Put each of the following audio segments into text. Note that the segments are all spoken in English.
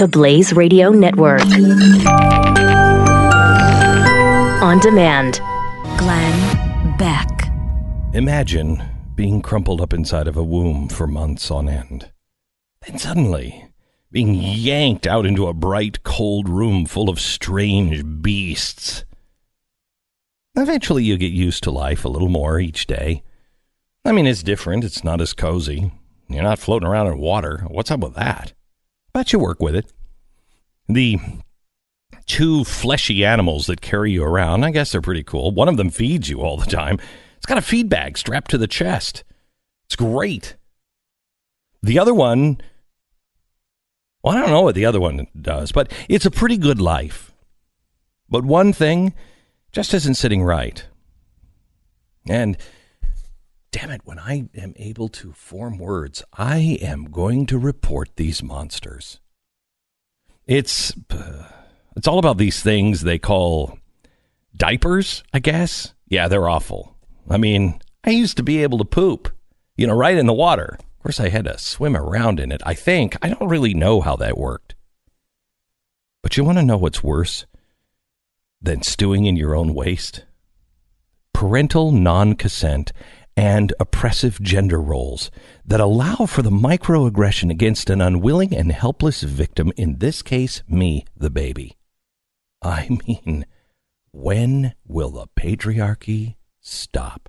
the Blaze Radio Network. On demand. Glenn Beck. Imagine being crumpled up inside of a womb for months on end. Then suddenly being yanked out into a bright, cold room full of strange beasts. Eventually you get used to life a little more each day. I mean, it's different. It's not as cozy. You're not floating around in water. What's up with that? But you work with it. The two fleshy animals that carry you around, I guess they're pretty cool. One of them feeds you all the time. It's got a feed bag strapped to the chest. It's great. The other one, well, I don't know what the other one does, but it's a pretty good life. But one thing just isn't sitting right. And damn it, when I am able to form words, I am going to report these monsters. It's all about these things they call diapers, I guess. Yeah, they're awful. I mean, I used to be able to poop, right in the water. Of course, I had to swim around in it, I think. I don't really know how that worked. But you want to know what's worse than stewing in your own waste? Parental non-consent and oppressive gender roles that allow for the microaggression against an unwilling and helpless victim, in this case, me, the baby. I mean, when will the patriarchy stop?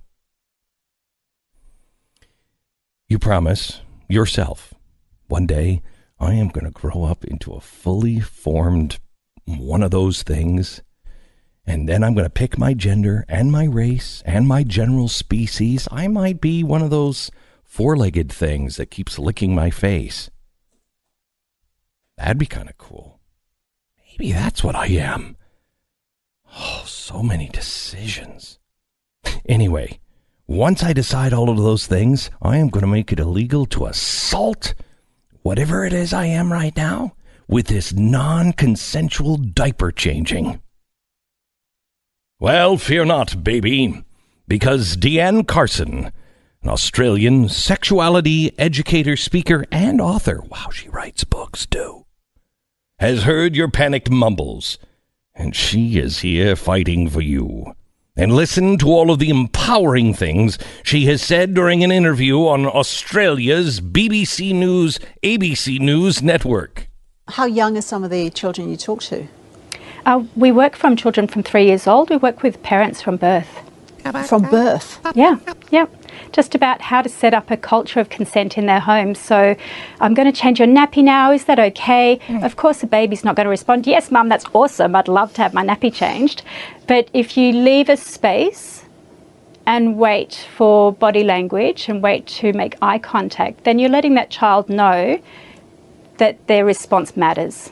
You promise yourself, one day I am going to grow up into a fully formed one of those things, and then I'm going to pick my gender and my race and my general species. I might be one of those four-legged things that keeps licking my face. That'd be kind of cool. Maybe that's what I am. Oh, so many decisions. Anyway, once I decide all of those things, I am going to make it illegal to assault whatever it is I am right now with this non-consensual diaper changing. Well, fear not, baby, because Deanne Carson, an Australian sexuality educator, speaker, and author, wow, she writes books too, has heard your panicked mumbles, and she is here fighting for you. And listen to all of the empowering things she has said during an interview on Australia's BBC News, ABC News network. How young are some of the children you talk to? We work from children from 3 years old. We work with parents from birth. From birth? Yeah. Just about how to set up a culture of consent in their home. So, I'm going to change your nappy now. Is that okay? Of course, the baby's not going to respond, yes, Mum, that's awesome. I'd love to have my nappy changed. But if you leave a space and wait for body language and wait to make eye contact, then you're letting that child know that their response matters.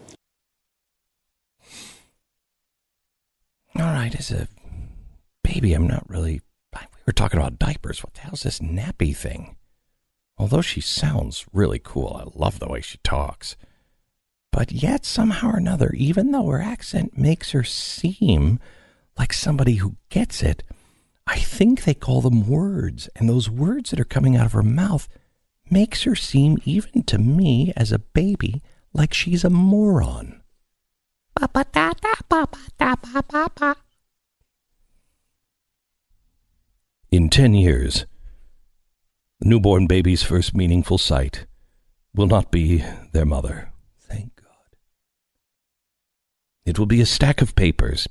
All right, as a baby, I'm not really... We were talking about diapers. What the hell's this nappy thing? Although she sounds really cool. I love the way she talks. But yet, somehow or another, even though her accent makes her seem like somebody who gets it, I think they call them words. And those words that are coming out of her mouth makes her seem, even to me as a baby, like she's a moron. In 10 years, the newborn baby's first meaningful sight will not be their mother. Thank God. It will be a stack of papers.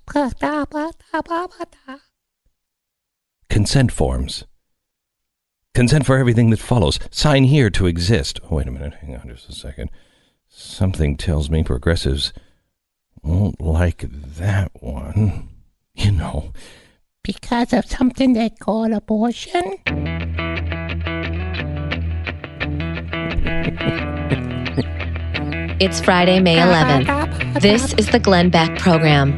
Consent forms. Consent for everything that follows. Sign here to exist. Oh, wait a minute. Hang on just a second. Something tells me progressives won't like that one. Because of something they call abortion? It's Friday, May 11th. This is the Glenn Beck Program.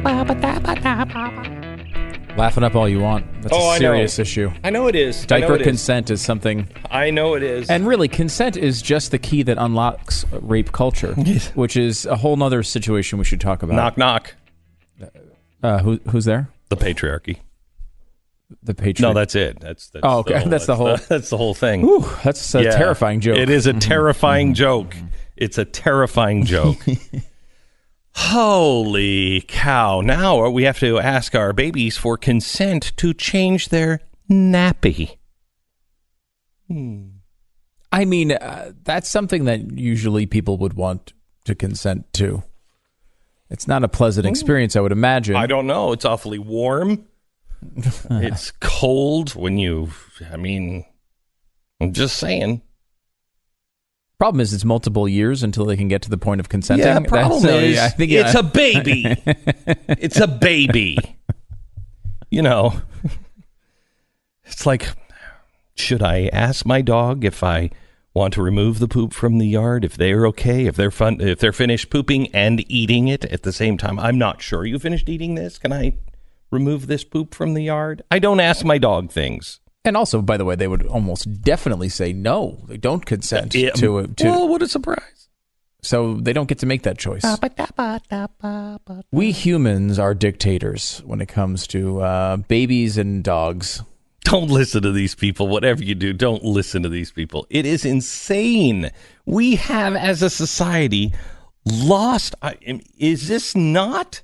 Laughing up all you want. That's a serious issue. I know it is. Diaper consent is something. I know it is. And really, consent is just the key that unlocks rape culture, which is a whole nother situation we should talk about. Knock, knock. Who's there? The patriarchy. The patriarchy. No, that's it. That's the whole, that's the whole thing. Ooh, that's a terrifying joke. It is a terrifying joke. It's a terrifying joke. Holy cow. Now we have to ask our babies for consent to change their nappy. I mean, that's something that usually people would want to consent to. It's not a pleasant experience, I would imagine. I don't know. It's awfully warm. It's cold when I'm just saying. Problem is, it's multiple years until they can get to the point of consenting. Yeah, problem is, I think it's a baby. It's a baby. It's like, should I ask my dog if I want to remove the poop from the yard, if they're okay, if they're finished pooping and eating it at the same time? I'm not sure. You finished eating this? Can I remove this poop from the yard? I don't ask my dog things. And also, by the way, they would almost definitely say no. They don't consent to it. Well, what a surprise. So they don't get to make that choice. We humans are dictators when it comes to babies and dogs. Don't listen to these people. Whatever you do, don't listen to these people. It is insane. We have, as a society, lost. Is this not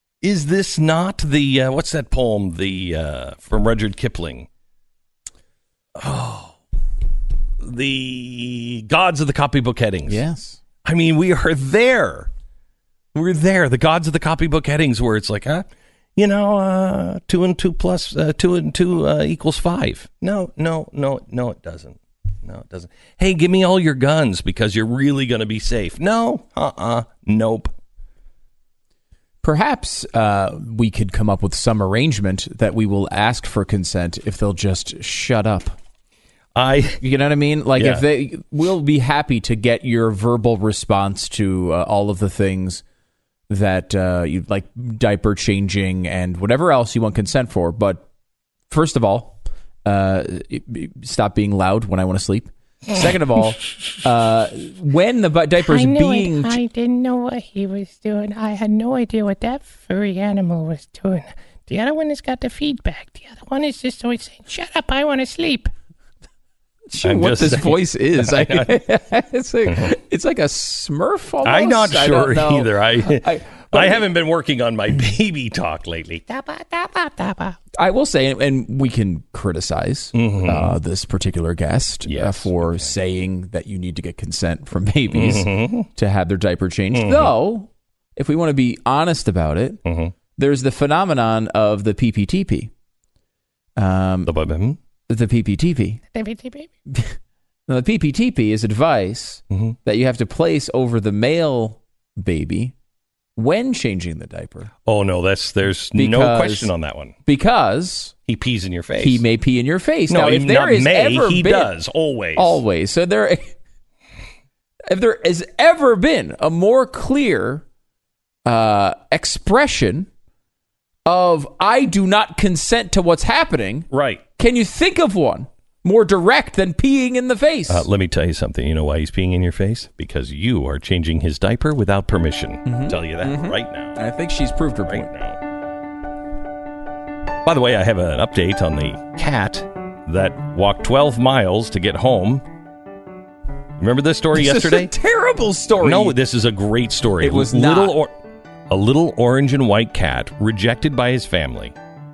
the what's that poem? From Rudyard Kipling. Oh, the gods of the copybook headings. Yes. I mean, we are there. We're there. The gods of the copybook headings, where it's like, 2 and 2 plus 2 and 2 equals 5. No, it doesn't. No, it doesn't. Hey, give me all your guns because you're really going to be safe. No, nope. Perhaps we could come up with some arrangement that we will ask for consent if they'll just shut up. You know what I mean? Like, if we'll be happy to get your verbal response to all of the things that you like, diaper changing and whatever else you want consent for. But first of all, stop being loud when I want to sleep. Second of all, when the diaper's being... I didn't know what he was doing. I had no idea what that furry animal was doing. The other one has got the feedback. The other one is just always saying, shut up, I want to sleep. Sure, what this voice is. It's like a Smurf almost. I'm not sure either. I haven't been working on my baby talk lately. I will say, and we can criticize this particular guest for saying that you need to get consent from babies to have their diaper changed. Though, if we want to be honest about it, there's the phenomenon of the PPTP. The PPTP. Now, the PPTP is advice that you have to place over the male baby when changing the diaper. Oh, no, there's no question on that one. Because he pees in your face. He may pee in your face. No, now, if there is ever he been, does, always. Always. So if there has ever been a more clear expression of I do not consent to what's happening. Right. Can you think of one more direct than peeing in the face? Let me tell you something. You know why he's peeing in your face? Because you are changing his diaper without permission. I'll tell you that right now. I think she's proved her point. Now. By the way, I have an update on the cat that walked 12 miles to get home. Remember this story yesterday? This is a terrible story. No, this is a great story. It was not. A little orange and white cat rejected by his family.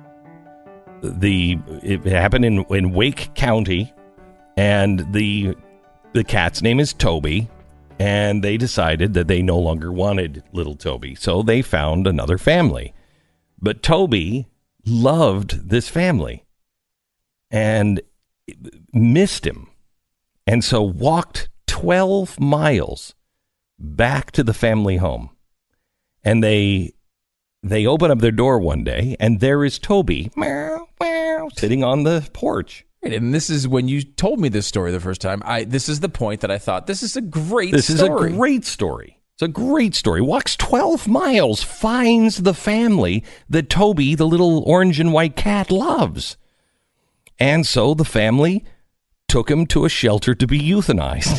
It happened in Wake County, and the cat's name is Toby, and they decided that they no longer wanted little Toby, so they found another family. But Toby loved this family and missed him, and so walked 12 miles back to the family home. And they open up their door one day, and there is Toby sitting on the porch. And this is when you told me this story the first time. This is the point that I thought, this is a great story. This is a great story. It's a great story. Walks 12 miles, finds the family that Toby, the little orange and white cat, loves. And so the family took him to a shelter to be euthanized.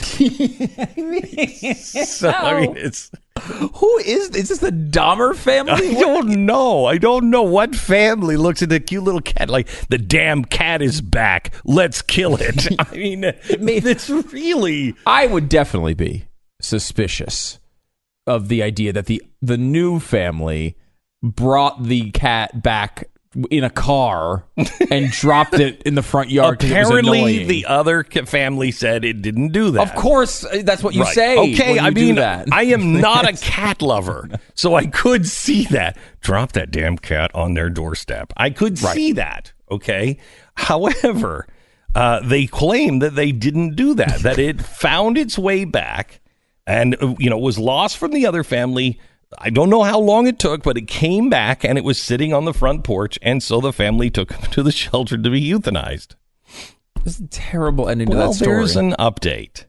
It's... Who is this? The Dahmer family? I don't know what family looks at the cute little cat like, the damn cat is back. Let's kill it. I mean, it's really... I would definitely be. suspicious of the idea that the new family brought the cat back in a car and dropped it in the front yard. Apparently, the other family said it didn't do that. Of course, that's what you say. Okay, I mean, that. I am not a cat lover, so I could see that. Drop that damn cat on their doorstep. I could see that. Okay, however, they claim that they didn't do that. That it found its way back, and was lost from the other family. I don't know how long it took, but it came back and it was sitting on the front porch, and so the family took him to the shelter to be euthanized. This is a terrible ending to that story. There's an update.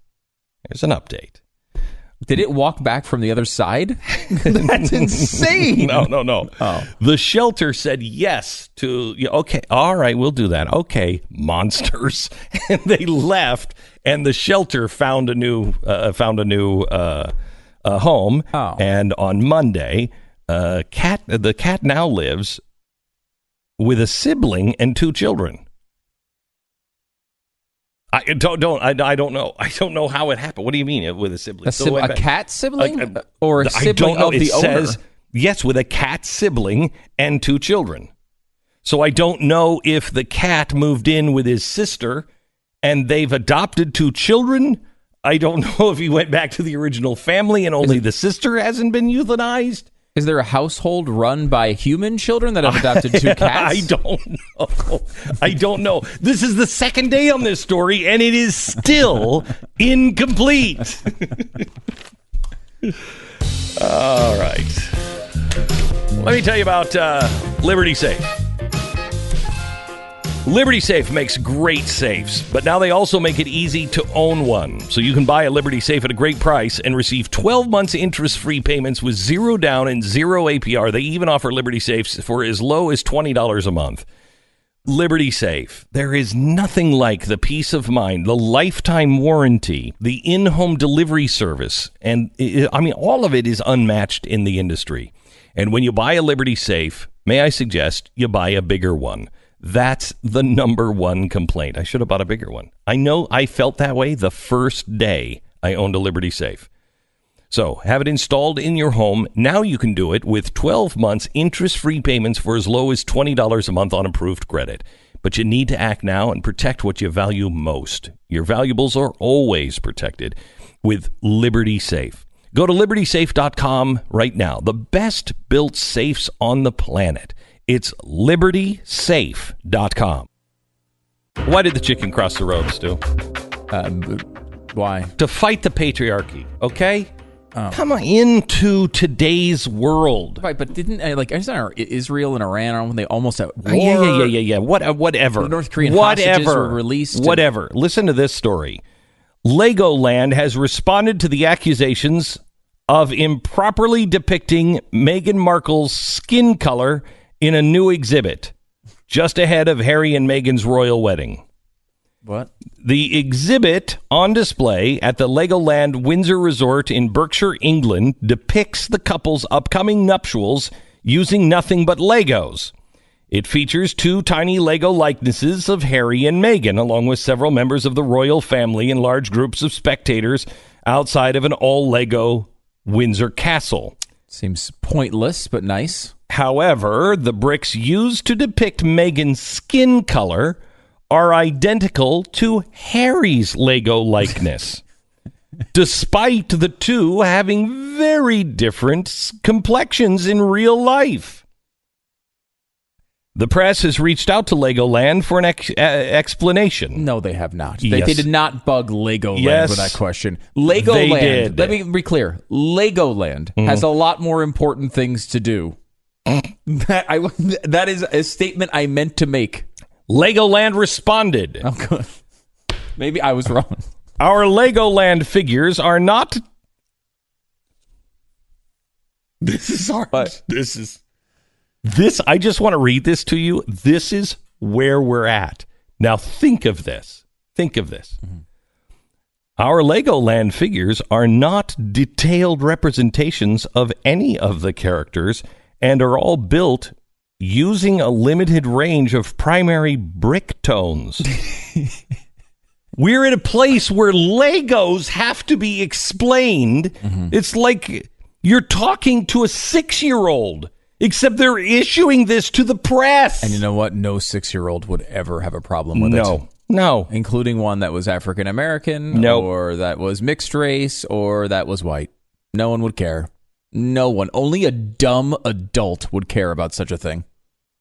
Did it walk back from the other side? That's insane. No. Oh. The shelter said yes to, okay, all right, we'll do that. Okay, monsters. And they left, and the shelter found a new home. Oh. And on Monday, the cat now lives with a sibling and 2 children. I don't know. I don't know how it happened. What do you mean with a sibling? A cat sibling or a sibling of the owner? Says yes, with a cat sibling and 2 children. So I don't know if the cat moved in with his sister and they've adopted 2 children. I don't know if he went back to the original family and only the sister hasn't been euthanized. Is there a household run by human children that have adopted 2 cats? I don't know. This is the second day on this story, and it is still incomplete. All right. Let me tell you about Liberty Safe. Liberty Safe makes great safes, but now they also make it easy to own one. So you can buy a Liberty Safe at a great price and receive 12 months interest-free payments with 0 down and 0 APR. They even offer Liberty Safes for as low as $20 a month. Liberty Safe. There is nothing like the peace of mind, the lifetime warranty, the in-home delivery service, and all of it is unmatched in the industry. And when you buy a Liberty Safe, may I suggest you buy a bigger one. That's the number one complaint. I should have bought a bigger one. I know I felt that way the first day I owned a Liberty Safe. So have it installed in your home. Now you can do it with 12 months interest-free payments for as low as $20 a month on approved credit. But you need to act now and protect what you value most. Your valuables are always protected with Liberty Safe. Go to libertysafe.com right now. The best built safes on the planet. It's libertysafe.com. Why did the chicken cross the road, Stu? Why? To fight the patriarchy, okay? Oh. Come on, into today's world. Right, but didn't Israel and Iran, aren't they almost at war? Yeah. Whatever. The North Korean hostages were released. Whatever. Listen to this story. Legoland has responded to the accusations of improperly depicting Meghan Markle's skin color in a new exhibit just ahead of Harry and Meghan's royal wedding. What? The exhibit on display at the Legoland Windsor Resort in Berkshire, England, depicts the couple's upcoming nuptials using nothing but Legos. It features 2 tiny Lego likenesses of Harry and Meghan, along with several members of the royal family and large groups of spectators outside of an all-Lego Windsor castle. Seems pointless, but nice. However, the bricks used to depict Meghan's skin color are identical to Harry's Lego likeness, despite the 2 having very different complexions in real life. The press has reached out to Legoland for an explanation. No, they have not. Yes. They did not bug Legoland with that question. Legoland, they did. Let me be clear. Legoland has a lot more important things to do. That is a statement I meant to make. Legoland responded. Oh, good. Maybe I was wrong. Our Legoland figures are not... This is hard. This, I just want to read this to you. This is where we're at. Now think of this. Mm-hmm. Our Legoland figures are not detailed representations of any of the characters and are all built using a limited range of primary brick tones. We're at a place where Legos have to be explained. Mm-hmm. It's like you're talking to a 6-year-old, except they're issuing this to the press. And you know what? No 6-year-old would ever have a problem with it. No. Including one that was African American, or that was mixed race, or that was white. No one would care. No one. Only a dumb adult would care about such a thing.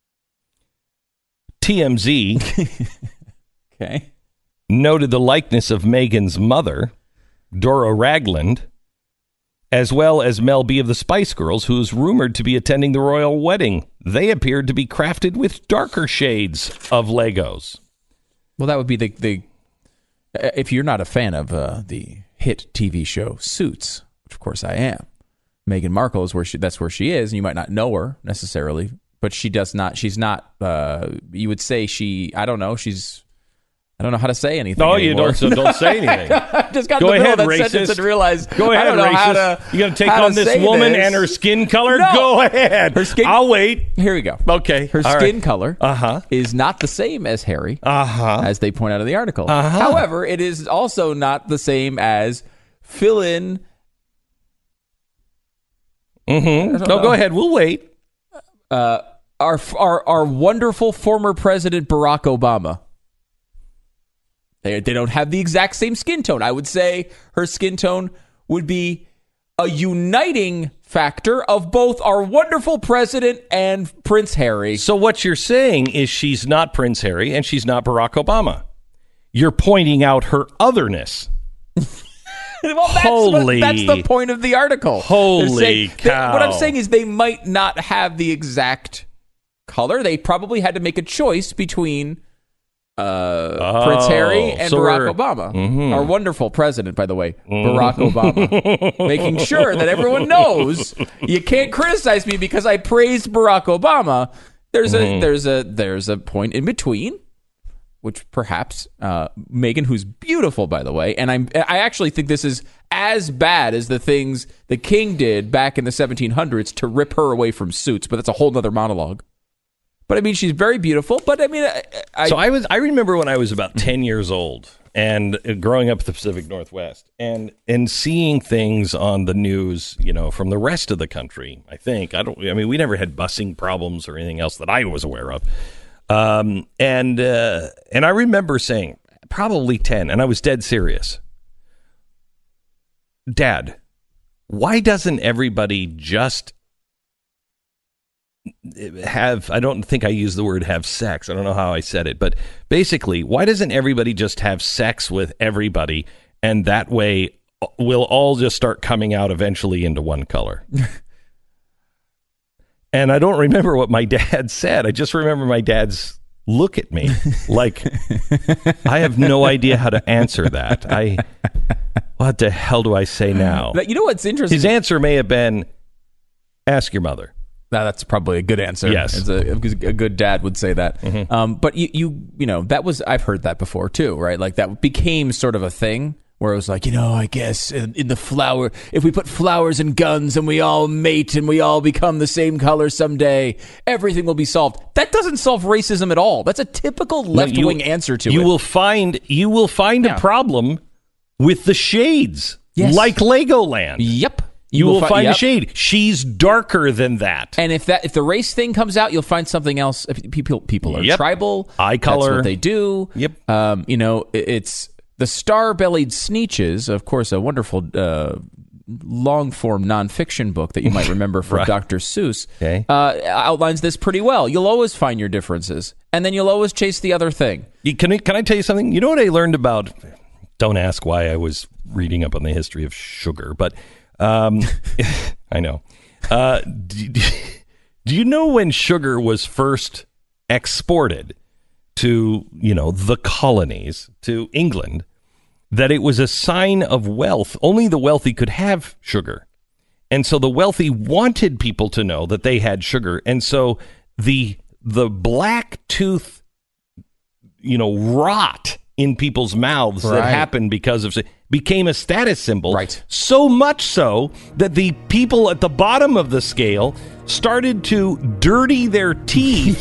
TMZ okay. noted the likeness of Meghan's mother, Dora Ragland, as well as Mel B of the Spice Girls, who's rumored to be attending the royal wedding. They appeared to be crafted with darker shades of Legos. Well, that would be the if you're not a fan of the hit TV show Suits, which of course I am. Meghan Markle is that's where she is, and you might not know her necessarily, but she's not, you would say I don't know how to say anything anymore. Don't say anything. I just got in the middle of that sentence and realized, go ahead, I don't know racist. You're going to take on this woman and her skin color? No. Go ahead. I'll wait. Here we go. Okay. Her skin color is not the same as Harry, as they point out in the article. However, it is also not the same as fill-in. Mm-hmm. No, go ahead. We'll wait. Our wonderful former president, Barack Obama. They don't have the exact same skin tone. I would say her skin tone would be a uniting factor of both our wonderful president and Prince Harry. So what you're saying is she's not Prince Harry and she's not Barack Obama. You're pointing out her otherness. Well, that's the point of the article. Holy cow. What I'm saying is they might not have the exact color. They probably had to make a choice between Prince Harry and Barack Obama. Mm-hmm. Our wonderful president, by the way, Barack Obama. Making sure that everyone knows you can't criticize me because I praised Barack Obama. There's a point in between, which perhaps Meghan, who's beautiful, by the way, and I actually think this is as bad as the things the king did back in the 1700s to rip her away from Suits, but that's a whole nother monologue. But I mean, she's very beautiful. But I mean, I remember when I was about 10 years old and growing up in the Pacific Northwest and seeing things on the news, from the rest of the country. We never had busing problems or anything else that I was aware of. And I remember saying, probably 10, and I was dead serious. Dad, why doesn't everybody just I don't think I used the word have sex. I don't know how I said it, but basically, why doesn't everybody just have sex with everybody? And that way we'll all just start coming out eventually into one color. And I don't remember what my dad said. I just remember my dad's look at me like, I have no idea how to answer that. What the hell do I say now? But you know what's interesting? His answer may have been, ask your mother. That's probably a good answer. Yes. A good dad would say that. Mm-hmm. But you that was, I've heard that before too, right? Like that became sort of a thing where it was like, I guess in the flower, if we put flowers and guns and we all mate and we all become the same color someday, everything will be solved. That doesn't solve racism at all. That's a typical left-wing answer to it. You will find a problem with the shades, like Legoland. Yep. You will find a shade. She's darker than that. And if the race thing comes out, you'll find something else. If people are tribal. Eye color. That's what they do. Yep. It's the Star-Bellied Sneetches, of course, a wonderful long-form nonfiction book that you might remember from Dr. Seuss, outlines this pretty well. You'll always find your differences, and then you'll always chase the other thing. Can I tell you something? You know what I learned about... Don't ask why I was reading up on the history of sugar, but... I know. Do you know when sugar was first exported to, the colonies, to England, that it was a sign of wealth? Only the wealthy could have sugar. And so the wealthy wanted people to know that they had sugar. And so the black tooth, rot in people's mouths that Right. happened because of became a status symbol. Right. So much so that the people at the bottom of the scale started to dirty their teeth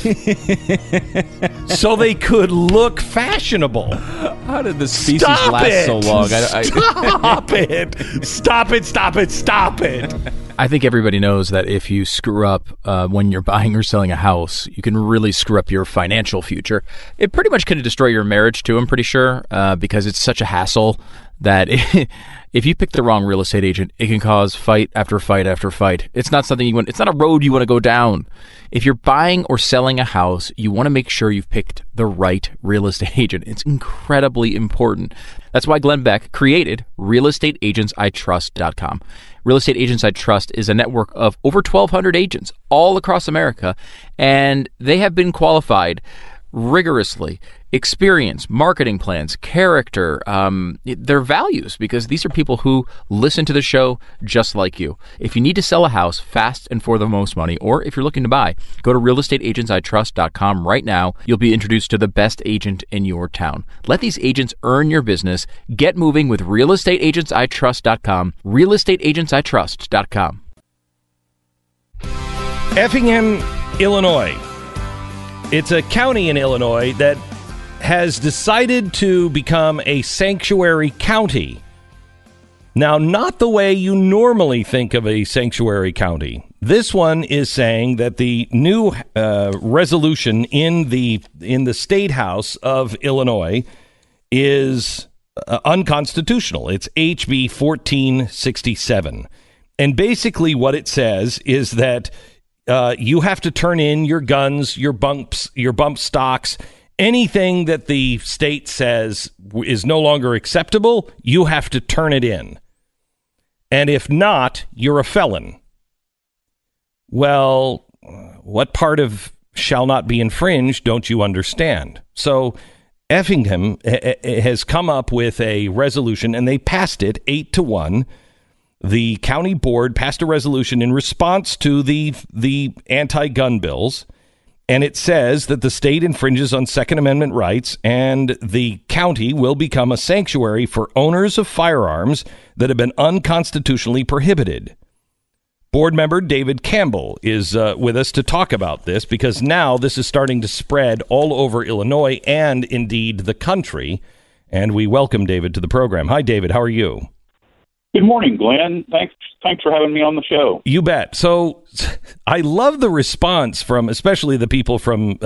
so they could look fashionable. How did the species last so long? Stop it! Stop it! Stop it! Stop it! I think everybody knows that if you screw up when you're buying or selling a house, you can really screw up your financial future. It pretty much could destroy your marriage too, I'm pretty sure, because it's such a hassle that if you pick the wrong real estate agent, it can cause fight after fight after fight. It's not something you want. It's not a road you want to go down. If you're buying or selling a house, you want to make sure you've picked the right real estate agent. It's incredibly important. That's why Glenn Beck created realestateagentsitrust.com. Real Estate Agents I Trust is a network of over 1,200 agents all across America, and they have been qualified rigorously. Experience, marketing plans, character, their values, because these are people who listen to the show just like you. If you need to sell a house fast and for the most money, or if you're looking to buy, go to realestateagentsitrust.com right now. You'll be introduced to the best agent in your town. Let these agents earn your business. Get moving with realestateagentsitrust.com. realestateagentsitrust.com. Effingham, Illinois. It's a county in Illinois that has decided to become a sanctuary county. Now, not the way you normally think of a sanctuary county. This one is saying that the new resolution in the State House of Illinois is unconstitutional. It's HB 1467. And basically what it says is that you have to turn in your guns, your bump stocks, anything that the state says is no longer acceptable, you have to turn it in. And if not, you're a felon. Well, what part of shall not be infringed don't you understand? So Effingham has come up with a resolution, and they passed it 8-1. The county board passed a resolution in response to the anti-gun bills. And it says that the state infringes on Second Amendment rights, and the county will become a sanctuary for owners of firearms that have been unconstitutionally prohibited. Board member David Campbell is with us to talk about this, because now this is starting to spread all over Illinois and indeed the country. And we welcome David to the program. Hi, David. How are you? Good morning, Glenn. Thanks for having me on the show. You bet. So I love the response from especially the people from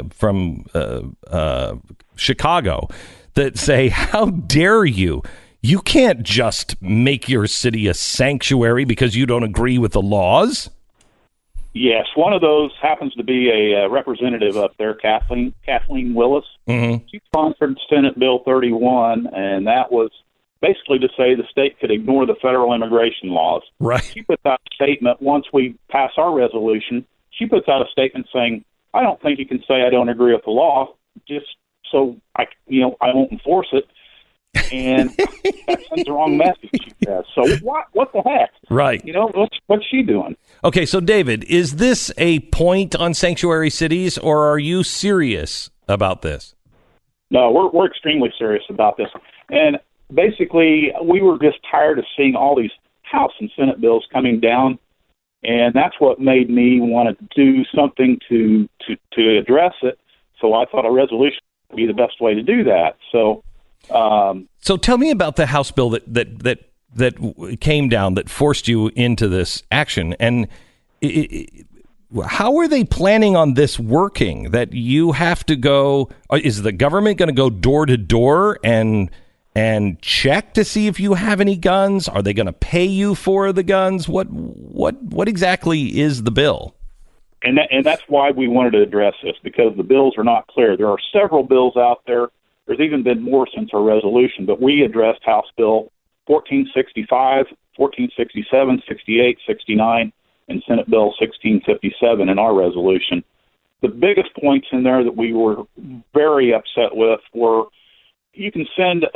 Chicago that say, how dare you? You can't just make your city a sanctuary because you don't agree with the laws. Yes, one of those happens to be a representative up there, Kathleen Willis. Mm-hmm. She sponsored Senate Bill 31, and that was basically to say the state could ignore the federal immigration laws. Right. She puts out a statement once we pass our resolution. She puts out a statement saying, I don't think you can say I don't agree with the law, just so I won't enforce it. And that sends the wrong message, she says. So what the heck? Right. What's she doing? Okay, so David, is this a point on sanctuary cities, or are you serious about this? No, we're extremely serious about this. And basically, we were just tired of seeing all these House and Senate bills coming down, and that's what made me want to do something to address it. So I thought a resolution would be the best way to do that. So tell me about the House bill that came down that forced you into this action, and how are they planning on this working? That you have to go? Is the government going to go door to door and check to see if you have any guns? Are they going to pay you for the guns? What exactly is the bill? And that's why we wanted to address this, because the bills are not clear. There are several bills out there. There's even been more since our resolution, but we addressed House Bill 1465, 1467, 68, 69, and Senate Bill 1657 in our resolution. The biggest points in there that we were very upset with were, you can send,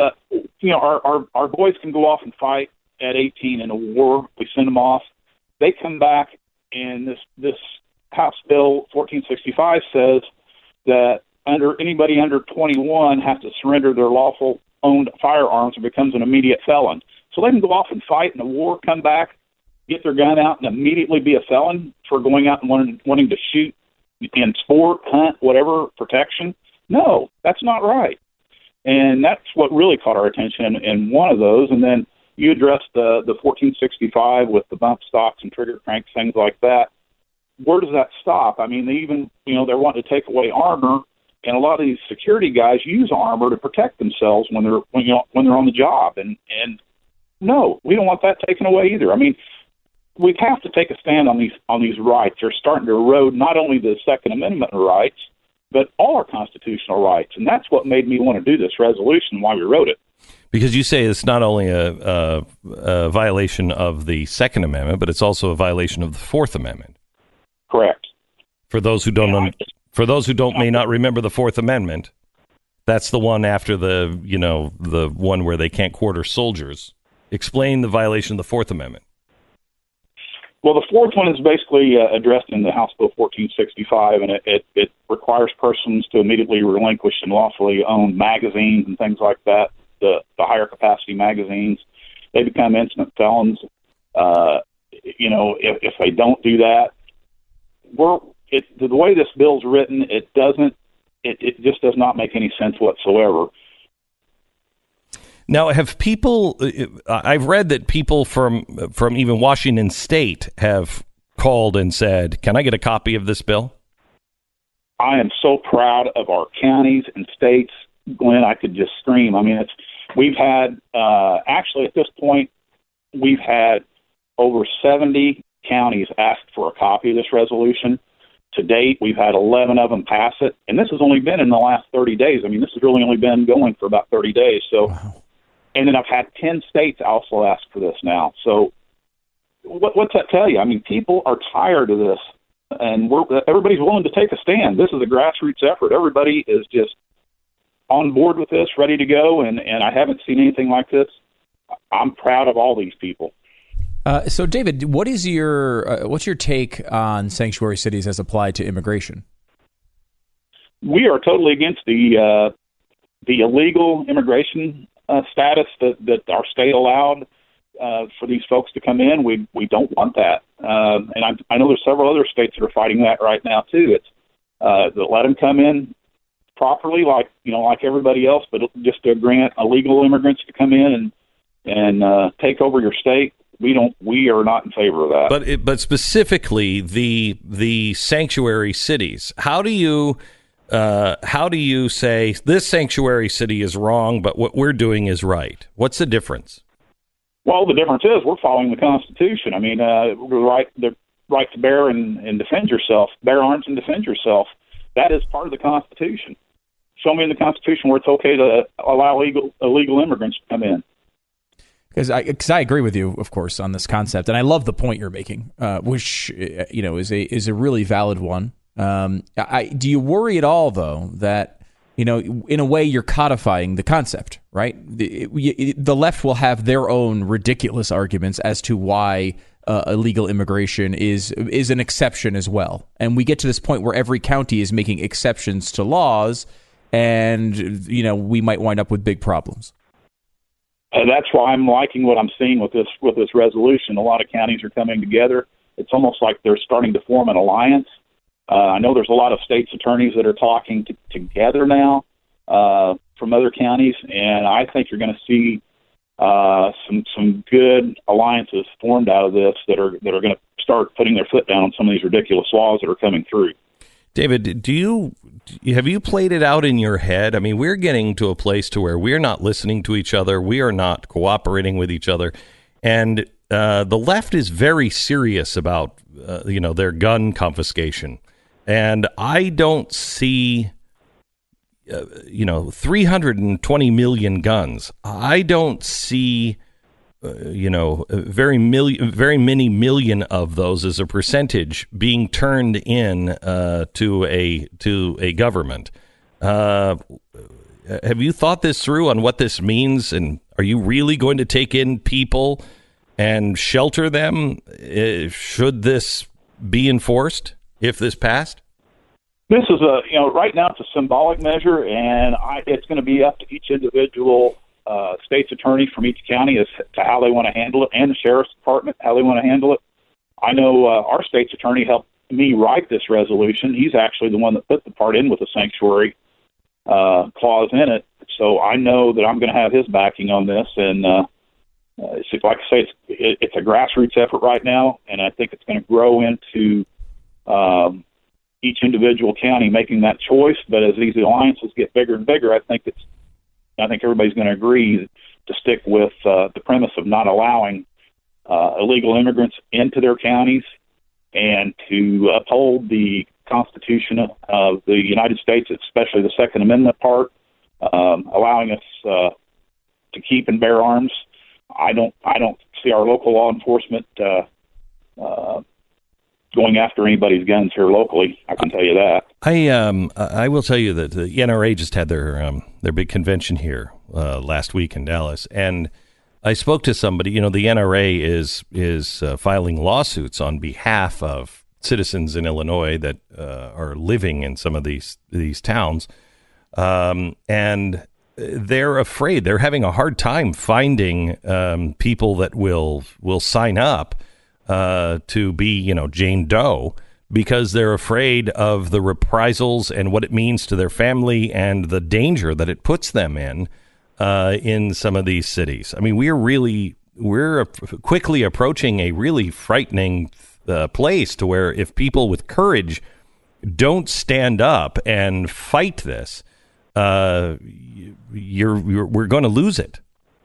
our boys can go off and fight at 18 in a war. We send them off. They come back, and this House Bill 1465 says that anybody under 21 has to surrender their lawful owned firearms and becomes an immediate felon. So they can go off and fight in a war, come back, get their gun out, and immediately be a felon for going out and wanting to shoot in sport, hunt, whatever, protection. No, that's not right. And that's what really caught our attention in one of those. And then you addressed the 1465 with the bump stocks and trigger cranks, things like that. Where does that stop? I mean, they even, they're wanting to take away armor, and a lot of these security guys use armor to protect themselves when they're on the job. And no, we don't want that taken away either. I mean, we have to take a stand on these rights. They're starting to erode not only the Second Amendment rights, but all our constitutional rights. And that's what made me want to do this resolution, why we wrote it. Because you say it's not only a violation of the Second Amendment, but it's also a violation of the Fourth Amendment. Correct. For those who don't may not remember the Fourth Amendment, that's the one after the one where they can't quarter soldiers. Explain the violation of the Fourth Amendment. Well, the fourth one is basically addressed in the House Bill 1465, and it requires persons to immediately relinquish and lawfully own magazines and things like that, the higher capacity magazines. They become instant felons. If they don't do that, the way this bill's written, it just does not make any sense whatsoever. Now, have people? I've read that people from even Washington State have called and said, "Can I get a copy of this bill?" I am so proud of our counties and states, Glenn. I could just scream. I mean, we've had actually at this point we've had over 70 counties ask for a copy of this resolution. To date, we've had 11 of them pass it, and this has only been in the last 30 days. I mean, this has really only been going for about 30 days. So. Wow. And then I've had 10 states also ask for this now. So what's that tell you? I mean, people are tired of this, and everybody's willing to take a stand. This is a grassroots effort. Everybody is just on board with this, ready to go, and I haven't seen anything like this. I'm proud of all these people. So, David, what's your take on sanctuary cities as applied to immigration? We are totally against the illegal immigration status that our state allowed for these folks to come in. We don't want that, and I know there's several other states that are fighting that right now too. It's that let them come in properly, like everybody else, but just to grant illegal immigrants to come in and take over your state. We are not in favor of that. But specifically the sanctuary cities. How do you say this sanctuary city is wrong, but what we're doing is right? What's the difference? Well, the difference is we're following the Constitution. I mean, the right to bear and defend yourself, bear arms and defend yourself. That is part of the Constitution. Show me in the Constitution where it's okay to allow illegal immigrants to come in. Because I agree with you, of course, on this concept, and I love the point you're making, which is a really valid one. Do you worry at all, though, that, in a way you're codifying the concept, right? The left will have their own ridiculous arguments as to why illegal immigration is an exception as well. And we get to this point where every county is making exceptions to laws, and, we might wind up with big problems. That's why I'm liking what I'm seeing with this resolution. A lot of counties are coming together. It's almost like they're starting to form an alliance. I know there's a lot of states' attorneys that are talking together now from other counties, and I think you're going to see some good alliances formed out of this that are going to start putting their foot down on some of these ridiculous laws that are coming through. David, have you played it out in your head? I mean, we're getting to a place to where we're not listening to each other, we are not cooperating with each other, and the left is very serious about their gun confiscation. And I don't see, 320 million guns. I don't see, very many million of those as a percentage being turned in to a government. Have you thought this through on what this means? And are you really going to take in people and shelter them? Should this be enforced? If this passed? This is right now it's a symbolic measure, and it's going to be up to each individual state's attorney from each county as to how they want to handle it, and the sheriff's department, how they want to handle it. I know our state's attorney helped me write this resolution. He's actually the one that put the part in with the sanctuary clause in it. So I know that I'm going to have his backing on this. And like I say, it's a grassroots effort right now, and I think it's going to grow into each individual county making that choice. But as these alliances get bigger and bigger, I think everybody's going to agree to stick with the premise of not allowing illegal immigrants into their counties, and to uphold the Constitution of the United States, especially the Second Amendment part, allowing us to keep and bear arms. I don't see our local law enforcement going after anybody's guns here locally. I can tell you that. I will tell you that the NRA just had their big convention here last week in Dallas, and I spoke to somebody. The NRA is filing lawsuits on behalf of citizens in Illinois that are living in some of these towns, and they're afraid. They're having a hard time finding people that will sign up to be, Jane Doe, because they're afraid of the reprisals and what it means to their family and the danger that it puts them in some of these cities. I mean, we're quickly approaching a really frightening place to where if people with courage don't stand up and fight this, we're going to lose it.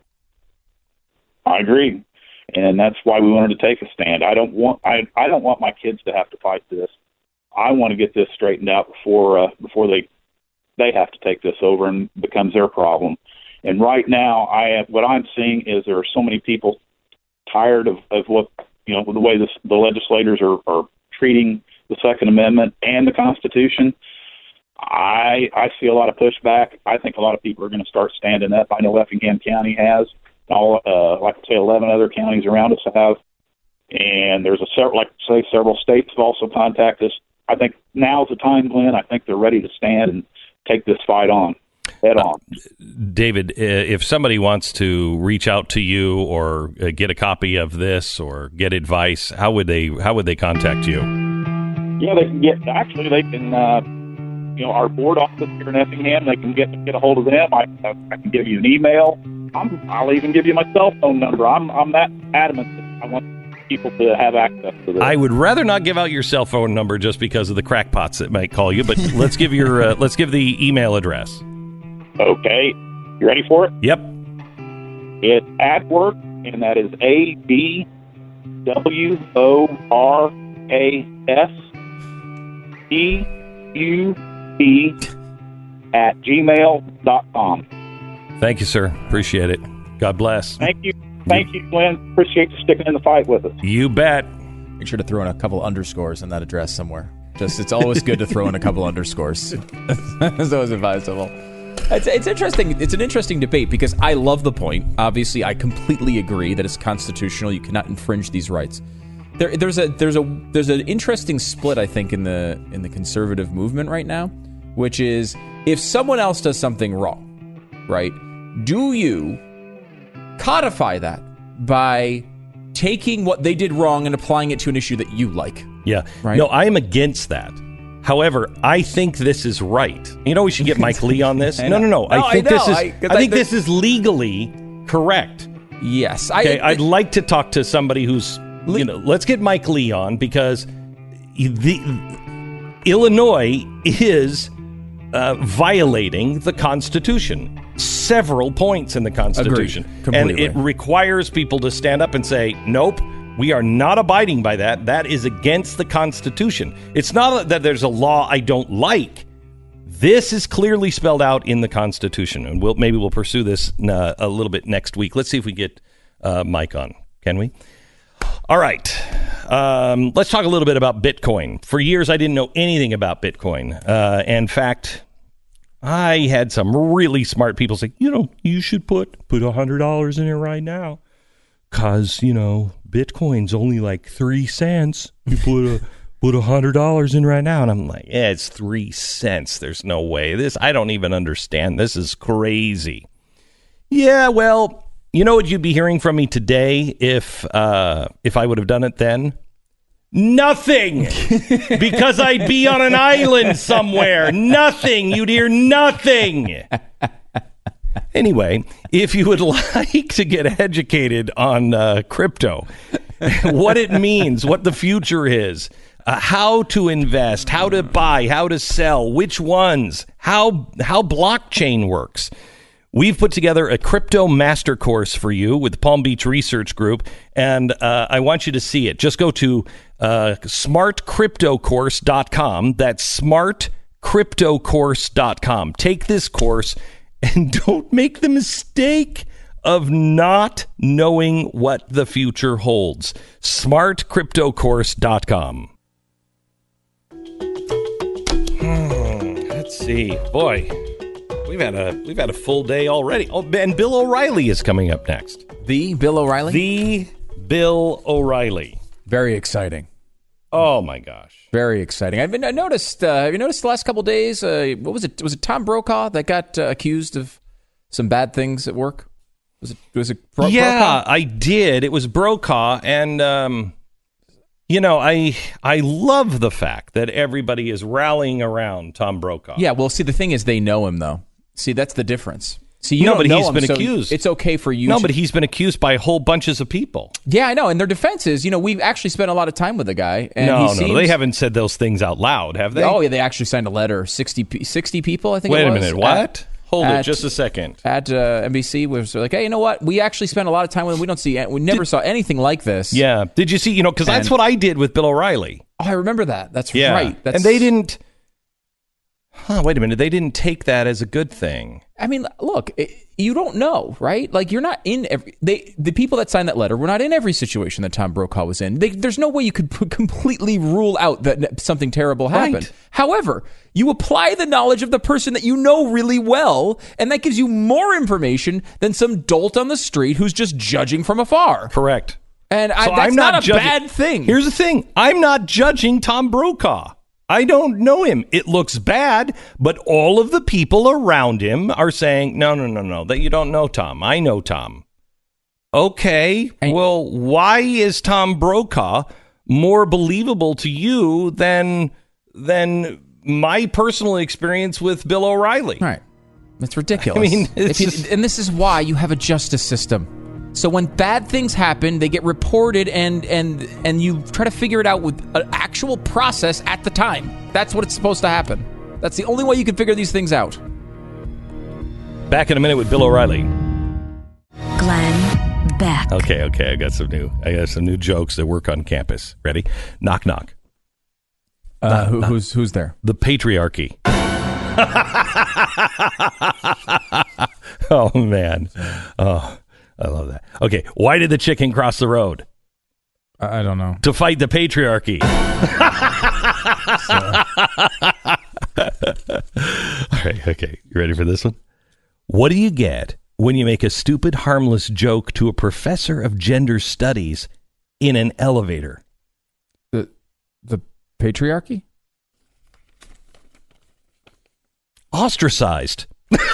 I agree, and that's why we wanted to take a stand. I don't want my kids to have to fight this. I want to get this straightened out before they have to take this over and it becomes their problem. And right now, what I'm seeing is there are so many people tired of what, the way the legislators are treating the Second Amendment and the Constitution. I see a lot of pushback. I think a lot of people are going to start standing up. I know Effingham County has. Like I say, 11 other counties around us have. And there's several states have also contacted us. I think now's the time, Glenn. I think they're ready to stand and take this fight on. Head on. David, if somebody wants to reach out to you or get a copy of this or get advice, how would they contact you? Yeah, they can our board office here in Effingham, they can get a hold of them. I can give you an email. I'll even give you my cell phone number. I'm that adamant that I want people to have access to this. I would rather not give out your cell phone number just because of the crackpots that might call you, but let's give the email address. Okay. You ready for it? Yep. It's ADWORK, and that is ADWORKSEUP@gmail.com. Thank you, sir. Appreciate it. God bless. Thank you. Thank you, Glenn. Appreciate you sticking in the fight with us. You bet. Make sure to throw in a couple underscores in that address somewhere. It's always good to throw in a couple underscores. It's always advisable. It's interesting. It's an interesting debate because I love the point. Obviously, I completely agree that it's constitutional. You cannot infringe these rights. There's an interesting split, I think, in the conservative movement right now, which is if someone else does something wrong, right? Do you codify that by taking what they did wrong and applying it to an issue that you like? Yeah. Right? No, I am against that. However, I think this is right. We should get Mike Lee on this. No. I think this is legally correct. Yes. I'd like to talk to somebody who's, let's get Mike Lee on because Illinois is violating the Constitution. Several points in the Constitution. And it requires people to stand up and say, nope, we are not abiding by that. That is against the Constitution. It's not that there's a law I don't like. This is clearly spelled out in the Constitution. And maybe we'll pursue this a little bit next week. Let's see if we get Mike on. Can we? All right. Let's talk a little bit about Bitcoin. For years, I didn't know anything about Bitcoin. In fact, I had some really smart people say, you should put $100 in it right now. Because, Bitcoin's only like 3 cents. You put $100 in right now. And I'm like, yeah, it's 3 cents. There's no way. I don't even understand. This is crazy. Yeah, well, you know what you'd be hearing from me today if I would have done it then? Nothing. Because I'd be on an island somewhere. Nothing. You'd hear nothing. Anyway, if you would like to get educated on crypto, what it means, what the future is, how to invest, how to buy, how to sell, which ones, how blockchain works. We've put together a crypto master course for you with the Palm Beach Research Group, and I want you to see it. Just go to smartcryptocourse.com. That's smartcryptocourse.com. Take this course and don't make the mistake of not knowing what the future holds. smartcryptocourse.com. Let's see. Boy, we've had a full day already. Oh, and Bill O'Reilly is coming up next. The Bill O'Reilly? The Bill O'Reilly. Very exciting. Oh my gosh. Very exciting. I noticed have you noticed the last couple of days, what was it? Was it Tom Brokaw that got accused of some bad things at work? Was it Brokaw? Yeah, I did. It was Brokaw, and I love the fact that everybody is rallying around Tom Brokaw. Yeah, well, see, the thing is they know him, though. See, that's the difference. See, he's been accused. It's okay for you. No, but he's been accused by whole bunches of people. Yeah, I know. And their defense is, we've actually spent a lot of time with the guy. And they haven't said those things out loud, have they? Oh, yeah, they actually signed a letter. 60 people, I think. Wait a minute. What? Hold it just a second. At NBC, was like, hey, you know what? We actually spent a lot of time with him. We never saw anything like this. Yeah. Did you see? Because that's what I did with Bill O'Reilly. Oh, I remember that. That's right. And they didn't. Wait a minute. They didn't take that as a good thing. I mean, look, you don't know, right? Like, you're not in the people that signed that letter were not in every situation that Tom Brokaw was in. There's no way you could completely rule out that something terrible happened. Right. However, you apply the knowledge of the person that you know really well, and that gives you more information than some dolt on the street who's just judging from afar. Correct. And that's not a bad thing. Here's the thing. I'm not judging Tom Brokaw. I don't know him. It looks bad, but all of the people around him are saying, no, that you don't know Tom. I know Tom. Okay, well, why is Tom Brokaw more believable to you than my personal experience with Bill O'Reilly? Right. It's ridiculous. I mean, and this is why you have a justice system. So when bad things happen, they get reported, and you try to figure it out with an actual process at the time. That's what it's supposed to happen. That's the only way you can figure these things out. Back in a minute with Bill O'Reilly. Glenn Beck. Okay. I got some new jokes that work on campus. Ready? Knock, knock. Who's there? The patriarchy. Oh man. Oh. I love that. Okay, why did the chicken cross the road? I don't know. To fight the patriarchy. All right, okay. You ready for this one? What do you get when you make a stupid, harmless joke to a professor of gender studies in an elevator? The patriarchy? Ostracized.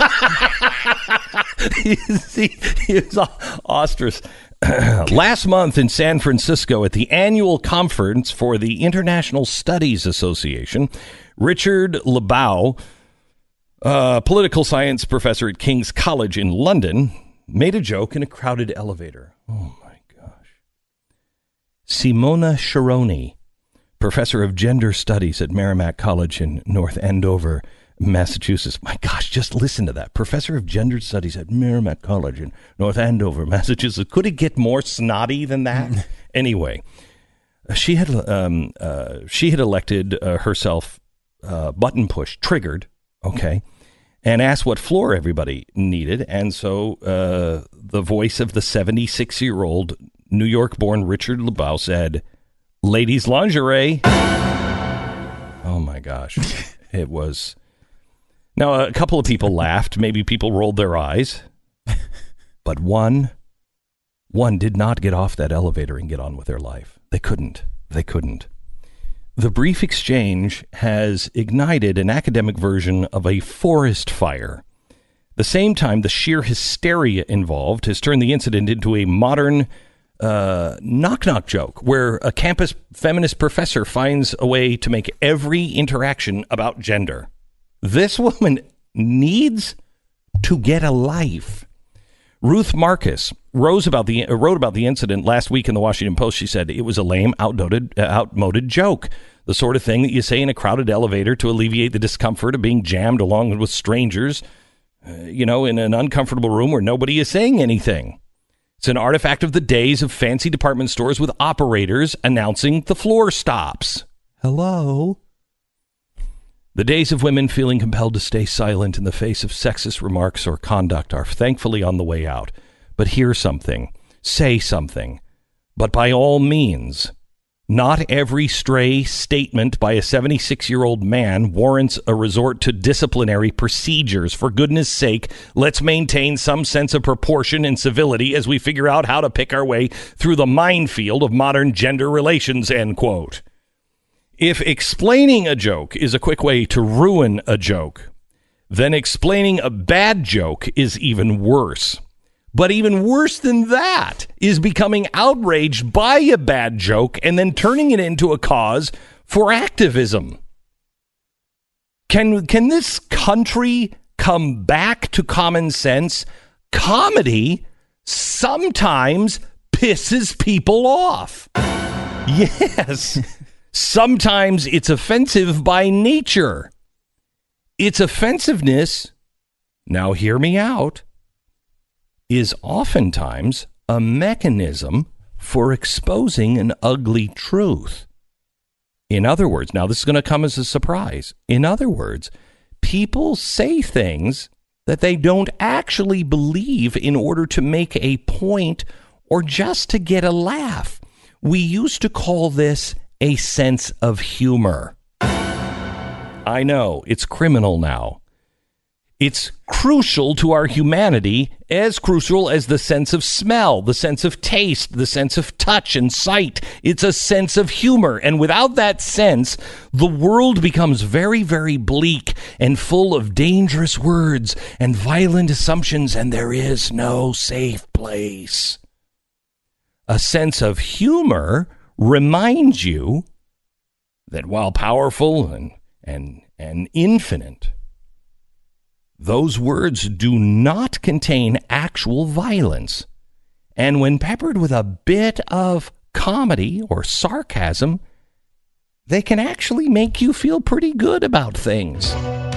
He was ostracized. Last month in San Francisco at the annual conference for the International Studies Association, Richard Lebau, a political science professor at King's College in London, made a joke in a crowded elevator. Oh my gosh. Simona Sharoni, professor of gender studies at Merrimack College in North Andover, Massachusetts. My gosh, just listen to that. Professor of Gender Studies at Merrimack College in North Andover, Massachusetts. Could it get more snotty than that? Anyway, she had elected herself button push, triggered, okay, and asked what floor everybody needed. And so the voice of the 76-year-old New York-born Richard Lebau said, "Ladies' lingerie." Oh, my gosh. It was... Now, a couple of people laughed. Maybe people rolled their eyes. But one did not get off that elevator and get on with their life. They couldn't. The brief exchange has ignited an academic version of a forest fire. The same time, the sheer hysteria involved has turned the incident into a modern knock-knock joke where a campus feminist professor finds a way to make every interaction about gender. This woman needs to get a life. Ruth Marcus wrote about the incident last week in the Washington Post. She said it was a lame, outmoded joke. The sort of thing that you say in a crowded elevator to alleviate the discomfort of being jammed along with strangers, in an uncomfortable room where nobody is saying anything. It's an artifact of the days of fancy department stores with operators announcing the floor stops. Hello? The days of women feeling compelled to stay silent in the face of sexist remarks or conduct are thankfully on the way out. But hear something. Say something. But by all means, not every stray statement by a 76-year-old man warrants a resort to disciplinary procedures. For goodness sake, let's maintain some sense of proportion and civility as we figure out how to pick our way through the minefield of modern gender relations, end quote. If explaining a joke is a quick way to ruin a joke, then explaining a bad joke is even worse. But even worse than that is becoming outraged by a bad joke and then turning it into a cause for activism. Can this country come back to common sense? Comedy sometimes pisses people off. Yes. Sometimes it's offensive by nature. Its offensiveness, now hear me out, is oftentimes a mechanism for exposing an ugly truth. In other words, now this is going to come as a surprise. In other words, people say things that they don't actually believe in order to make a point or just to get a laugh. We used to call this a sense of humor. I know, it's criminal now. It's crucial to our humanity, as crucial as the sense of smell, the sense of taste, the sense of touch and sight. It's a sense of humor. And without that sense, the world becomes very, very bleak and full of dangerous words and violent assumptions, and there is no safe place. A sense of humor reminds you that while powerful and infinite, those words do not contain actual violence. And when peppered with a bit of comedy or sarcasm, they can actually make you feel pretty good about things.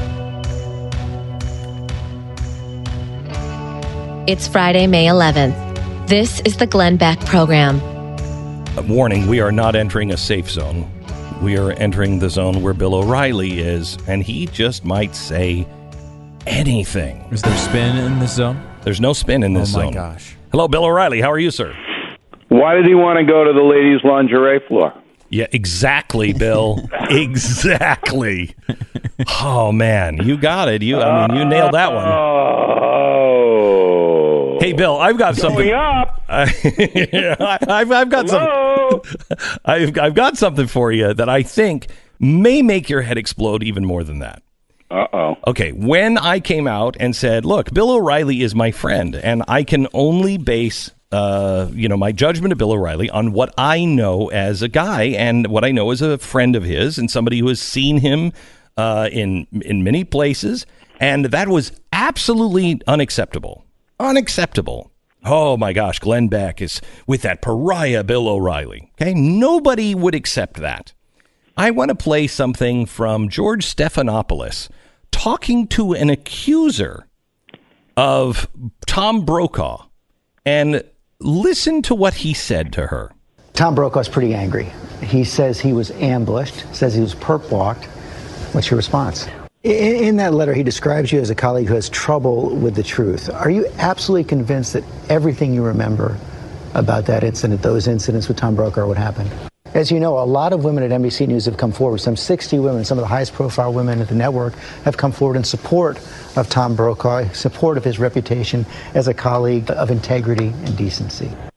It's Friday, May 11th. This is the Glenn Beck Program. Warning, we are not entering a safe zone. We are entering the zone where Bill O'Reilly is, and he just might say anything. Is there spin in this zone? There's no spin in this zone. Oh, my gosh. Hello, Bill O'Reilly. How are you, sir? Why did he want to go to the ladies' lingerie floor? Yeah, exactly, Bill. Exactly. Oh, man. You got it. You nailed that one. Oh. Hey, Bill, I've got something. Going up. I've got something. I've got something for you that I think may make your head explode even more than that. Uh-oh. Okay, when I came out and said, look, Bill O'Reilly is my friend, and I can only base my judgment of Bill O'Reilly on what I know as a guy and what I know as a friend of his and somebody who has seen him in many places, and that was absolutely unacceptable. Unacceptable. Oh, my gosh, Glenn Beck is with that pariah Bill O'Reilly. Okay, nobody would accept that. I want to play something from George Stephanopoulos talking to an accuser of Tom Brokaw, and listen to what he said to her. Tom Brokaw's pretty angry. He says he was ambushed, says he was perp walked. What's your response? In that letter, he describes you as a colleague who has trouble with the truth. Are you absolutely convinced that everything you remember about that incident, those incidents with Tom Brokaw, would happen? As you know, a lot of women at NBC News have come forward. Some 60 women, some of the highest profile women at the network, have come forward in support of Tom Brokaw, support of his reputation as a colleague of integrity and decency. How do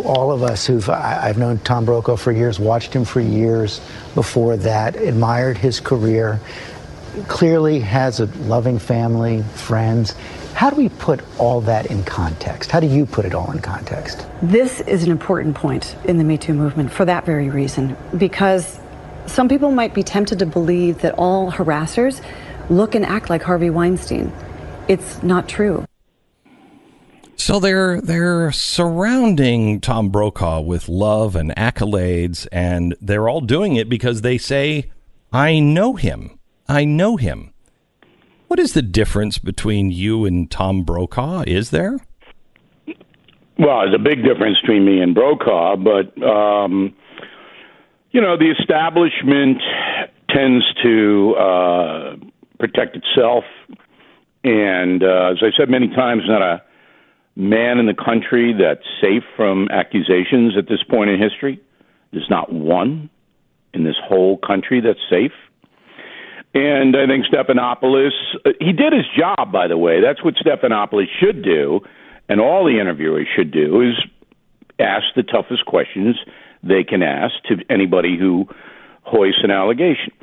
all of us I've known Tom Brokaw for years, watched him for years before that, admired his career, clearly has a loving family, friends. How do we put all that in context? How do you put it all in context? This is an important point in the Me Too movement for that very reason, because some people might be tempted to believe that all harassers look and act like Harvey Weinstein. It's not true. So they're surrounding Tom Brokaw with love and accolades, and they're all doing it because they say, I know him. I know him. What is the difference between you and Tom Brokaw? Is there? Well, there's a big difference between me and Brokaw, but, the establishment tends to protect itself. And as I said many times, not a man in the country that's safe from accusations at this point in history. There's not one in this whole country that's safe. And I think Stephanopoulos, he did his job, by the way. That's what Stephanopoulos should do, and all the interviewers should do, is ask the toughest questions they can ask to anybody who hoists an allegation.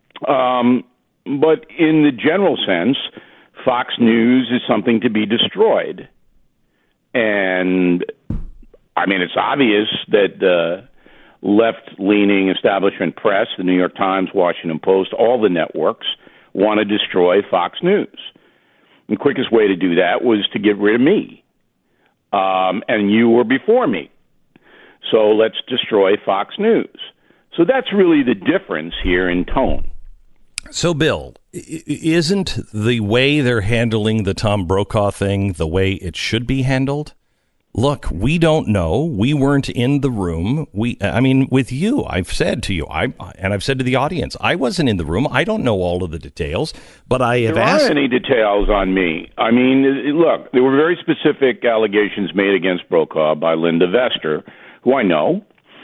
But in the general sense, Fox News is something to be destroyed. And, I mean, it's obvious that the left-leaning establishment press, the New York Times, Washington Post, all the networks want to destroy Fox News. The quickest way to do that was to get rid of me. And you were before me. So let's destroy Fox News. So that's really the difference here in tone. So, Bill, isn't the way they're handling the Tom Brokaw thing the way it should be handled? Look, we don't know. We weren't in the room. With you, I've said to you, and I've said to the audience, I wasn't in the room. I don't know all of the details, but I have asked. There aren't any details on me. I mean, look, there were very specific allegations made against Brokaw by Linda Vester, who I know.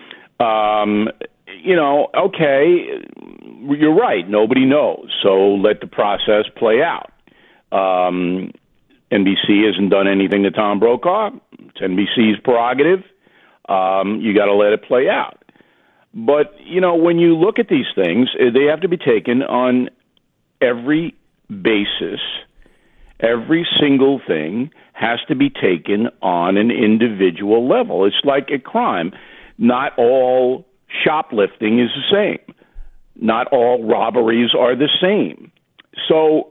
Okay, you're right. Nobody knows. So let the process play out. NBC hasn't done anything to Tom Brokaw. It's NBC's prerogative. You got to let it play out. But, when you look at these things, they have to be taken on every basis. Every single thing has to be taken on an individual level. It's like a crime. Not all shoplifting is the same. Not all robberies are the same. So,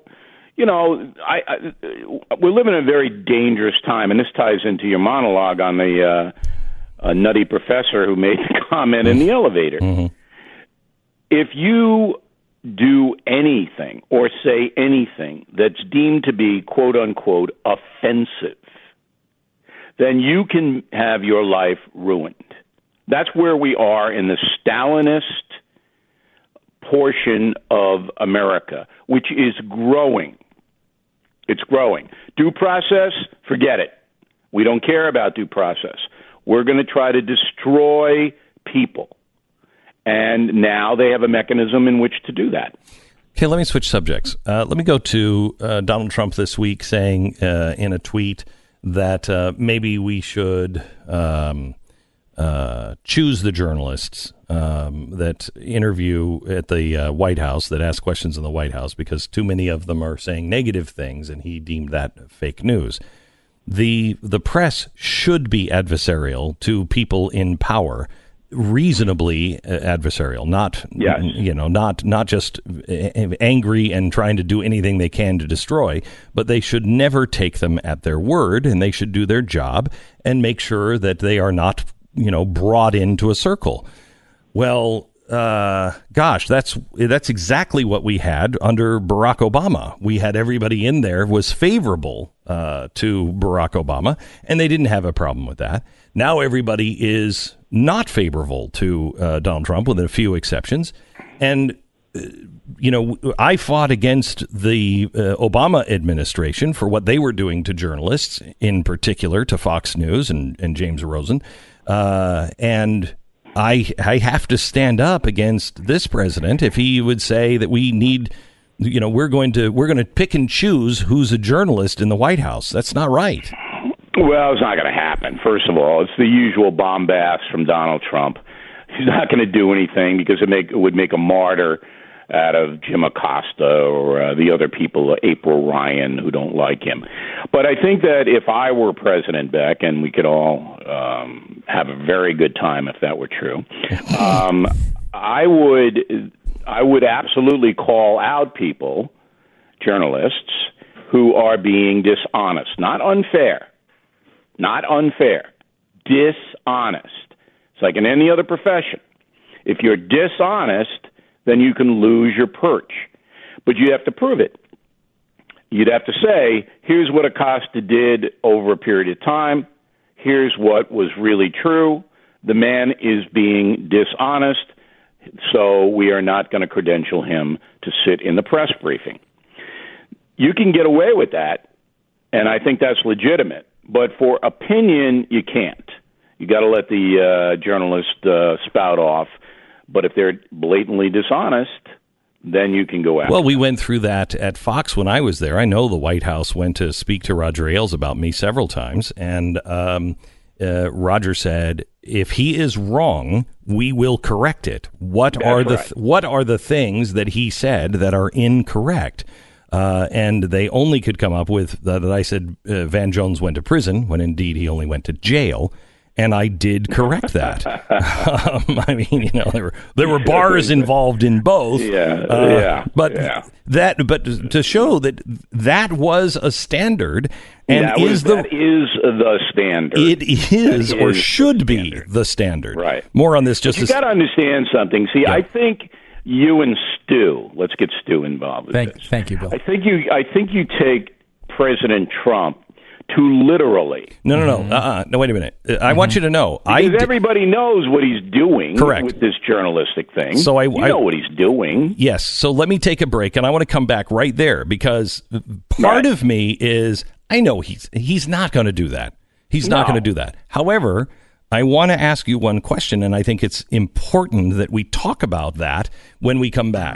we're living in a very dangerous time, and this ties into your monologue on the nutty professor who made the comment in the elevator. Mm-hmm. If you do anything or say anything that's deemed to be, quote unquote, offensive, then you can have your life ruined. That's where we are in the Stalinist portion of America, which is growing. It's growing. Due process, forget it. We don't care about due process. We're going to try to destroy people. And now they have a mechanism in which to do that. Okay, let me switch subjects. Let me go to Donald Trump this week saying in a tweet that maybe we should choose the journalists that interview at the White House, that ask questions in the White House, because too many of them are saying negative things, and he deemed that fake news. The press should be adversarial to people in power, reasonably adversarial, not not just angry and trying to do anything they can to destroy, but they should never take them at their word, and they should do their job and make sure that they are not brought into a circle. Well, gosh, that's exactly what we had under Barack Obama. We had everybody in there was favorable to Barack Obama, and they didn't have a problem with that. Now everybody is not favorable to Donald Trump, with a few exceptions. And I fought against the Obama administration for what they were doing to journalists, in particular to Fox News and James Rosen. And I have to stand up against this president if he would say that we need, we're going to pick and choose who's a journalist in the White House. That's not right. Well, it's not going to happen. First of all, it's the usual bombast from Donald Trump. He's not going to do anything because it would make a martyr out of Jim Acosta or the other people, April Ryan, who don't like him. But I think that if I were President Beck, and we could all have a very good time if that were true, I would absolutely call out people, journalists, who are being dishonest, not unfair, dishonest. It's like in any other profession. If you're dishonest, then you can lose your perch. But you have to prove it. You'd have to say, here's what Acosta did over a period of time. Here's what was really true. The man is being dishonest, so we are not going to credential him to sit in the press briefing. You can get away with that, and I think that's legitimate. But for opinion, you can't. You got to let the journalist spout off. But if they're blatantly dishonest, then you can go after Well, we went through that at Fox when I was there. I know the White House went to speak to Roger Ailes about me several times, and Roger said, if he is wrong, we will correct it. What are the things that he said that are incorrect? And they only could come up with that I said Van Jones went to prison when indeed he only went to jail. And I did correct that. I mean, there were bars involved in both. But to show that was a standard, and that is the standard. It is or should be the standard. Right. More on this. You got to understand something. See, I think you and Stu. Let's get Stu involved. Thank you, Bill. I think you take President Trump too literally. No, wait a minute. I want you to know. Because everybody knows what he's doing Correct. with this journalistic thing. So I know what he's doing. Yes. So let me take a break, and I want to come back right there because part of me is, I know he's not going to do that. He's not going to do that. However, I want to ask you one question, and I think it's important that we talk about that when we come back.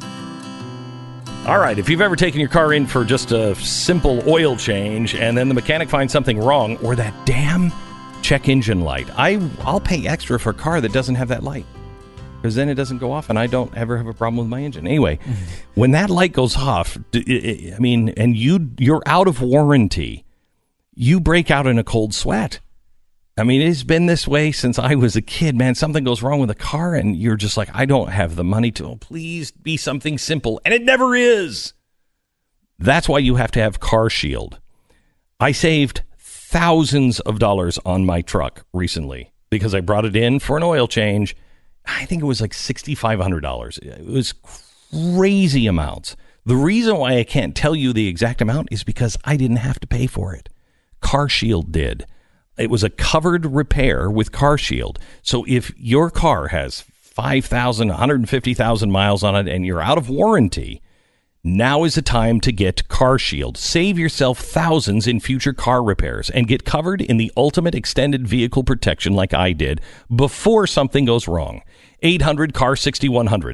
All right, if you've ever taken your car in for just a simple oil change and then the mechanic finds something wrong, or that damn check engine light, I'll pay extra for a car that doesn't have that light, because then it doesn't go off and I don't ever have a problem with my engine. Anyway, when that light goes off, I mean, and you're out of warranty, you break out in a cold sweat. I mean, it's been this way since I was a kid, man. Something goes wrong with a car and you're just like, I don't have the money to, please be something simple. And it never is. That's why you have to have Car Shield. I saved thousands of dollars on my truck recently because I brought it in for an oil change. I think it was like $6,500. It was crazy amounts. The reason why I can't tell you the exact amount is because I didn't have to pay for it. Car Shield did. It was a covered repair with Car Shield. So if your car has 5,000, 150,000 miles on it and you're out of warranty, now is the time to get Car Shield. Save yourself thousands in future car repairs and get covered in the ultimate extended vehicle protection like I did before something goes wrong. 800-CAR-6100.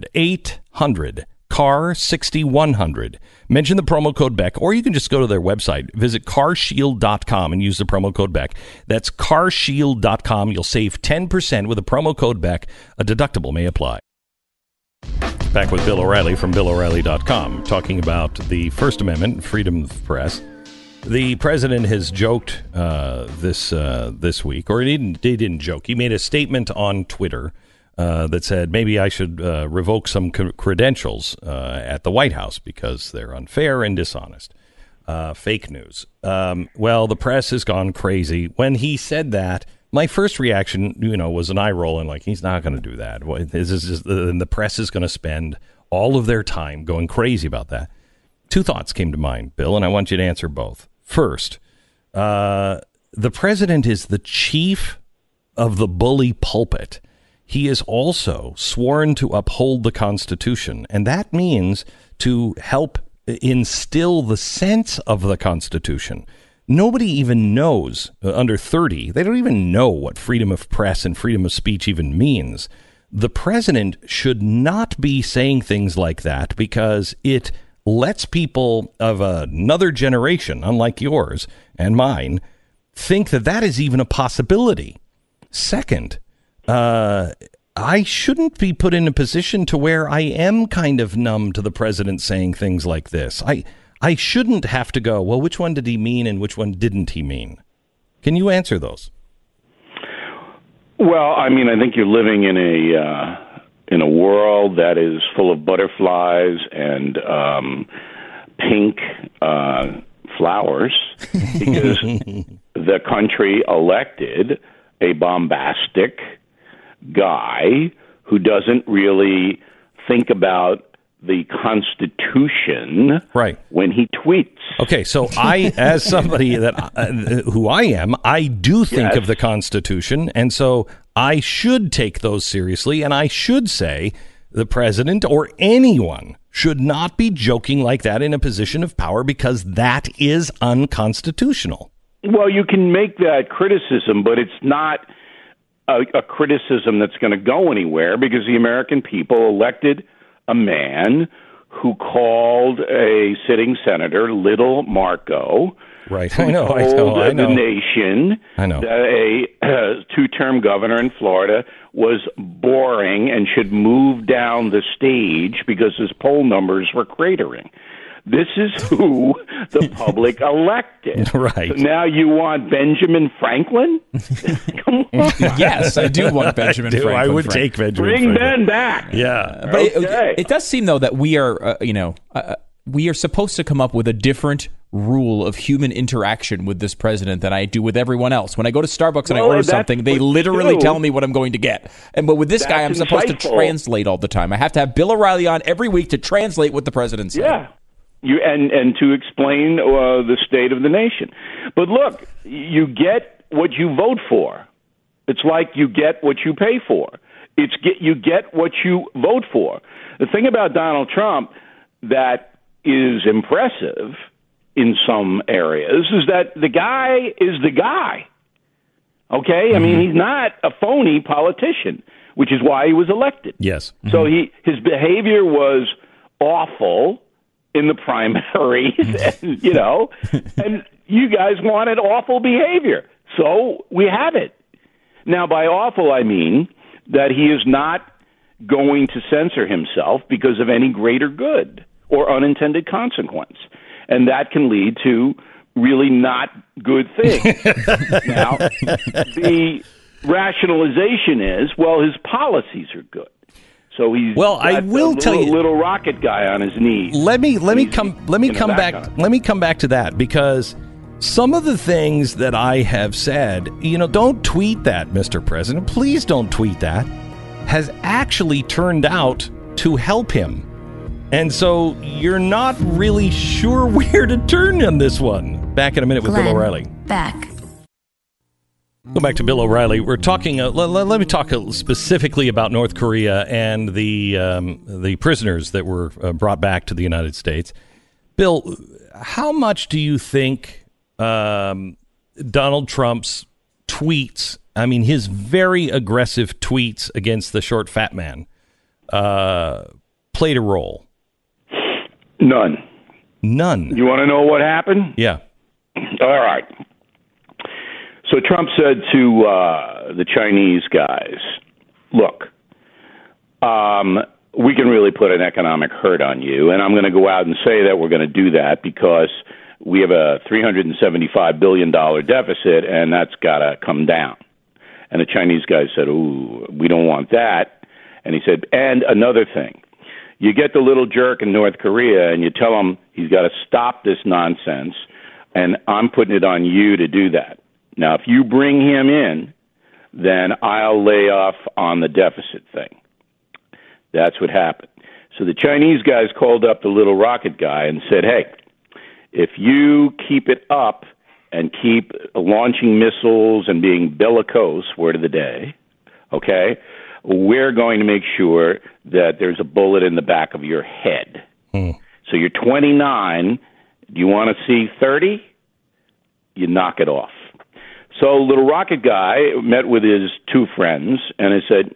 800-CAR-6100. Mention the promo code Beck, or you can just go to their website. Visit carshield.com and use the promo code Beck. That's carshield.com. You'll save 10% with the promo code Beck. A deductible may apply. Back with Bill O'Reilly from BillO'Reilly.com, talking about the First Amendment, freedom of press. The president has joked this week, or he didn't joke. He made a statement on Twitter that said maybe I should revoke some credentials at the White House because they're unfair and dishonest. Fake news. Well, the press has gone crazy. When he said that, my first reaction, was an eye roll and like, he's not going to do that. And the press is going to spend all of their time going crazy about that. Two thoughts came to mind, Bill, and I want you to answer both. First, the president is the chief of the bully pulpit. He is also sworn to uphold the Constitution, and that means to help instill the sense of the Constitution. Nobody even knows, under 30, they don't even know what freedom of press and freedom of speech even means. The president should not be saying things like that because it lets people of another generation, unlike yours and mine, think that that is even a possibility. Second, I shouldn't be put in a position to where I am kind of numb to the president saying things like this. I shouldn't have to go, well, which one did he mean and which one didn't he mean? Can you answer those? Well, I mean, I think you're living in a world that is full of butterflies and pink flowers because the country elected a bombastic guy who doesn't really think about the Constitution when he tweets. Okay, so I, as somebody who I am, I do think of the Constitution, and so I should take those seriously, and I should say the president or anyone should not be joking like that in a position of power because that is unconstitutional. Well, you can make that criticism, but it's not a criticism that's going to go anywhere because the American people elected a man who called a sitting senator Little Marco. Right, I know. The nation that a two-term governor in Florida was boring and should move down the stage because his poll numbers were cratering. This is who the public elected. Right. So now you want Benjamin Franklin? Come on. Yes, I do want Benjamin Franklin. I would take Benjamin Bring Ben back. Yeah. But it does seem, though, that we are, we are supposed to come up with a different rule of human interaction with this president than I do with everyone else. When I go to Starbucks and I order something, they literally tell me what I'm going to get. But with this guy, I'm supposed to translate all the time. I have to have Bill O'Reilly on every week to translate what the president said. Yeah. And to explain the state of the nation. But look, you get what you vote for. It's like you get what you pay for. You get what you vote for. The thing about Donald Trump that is impressive in some areas is that the guy is the guy. Okay? I mean, he's not a phony politician, which is why he was elected. Yes. So his behavior was awful in the primaries, and, and you guys wanted awful behavior. So we have it. Now, by awful, I mean that he is not going to censor himself because of any greater good or unintended consequence. And that can lead to really not good things. Now, the rationalization is, well, his policies are good. So he's I will tell you, little rocket guy on his knees. Let me come back to that, because some of the things that I have said, don't tweet that, Mr. President. Please don't tweet that, has actually turned out to help him. And so you're not really sure where to turn on this one. Back in a minute with Bill O'Reilly. Back. Go back to Bill O'Reilly. We're talking. Let me talk specifically about North Korea and the prisoners that were brought back to the United States. Bill, how much do you think Donald Trump's tweets, I mean, his very aggressive tweets against the short fat man, played a role? None. None. You want to know what happened? Yeah. All right. So Trump said to the Chinese guys, look, we can really put an economic hurt on you, and I'm going to go out and say that we're going to do that because we have a $375 billion deficit, and that's got to come down. And the Chinese guys said, ooh, we don't want that. And he said, and another thing, you get the little jerk in North Korea, and you tell him he's got to stop this nonsense, and I'm putting it on you to do that. Now, if you bring him in, then I'll lay off on the deficit thing. That's what happened. So the Chinese guys called up the little rocket guy and said, hey, if you keep it up and keep launching missiles and being bellicose, word of the day, okay, we're going to make sure that there's a bullet in the back of your head. So you're 29. Do you want to see 30? You knock it off. So little rocket guy met with his two friends and he said,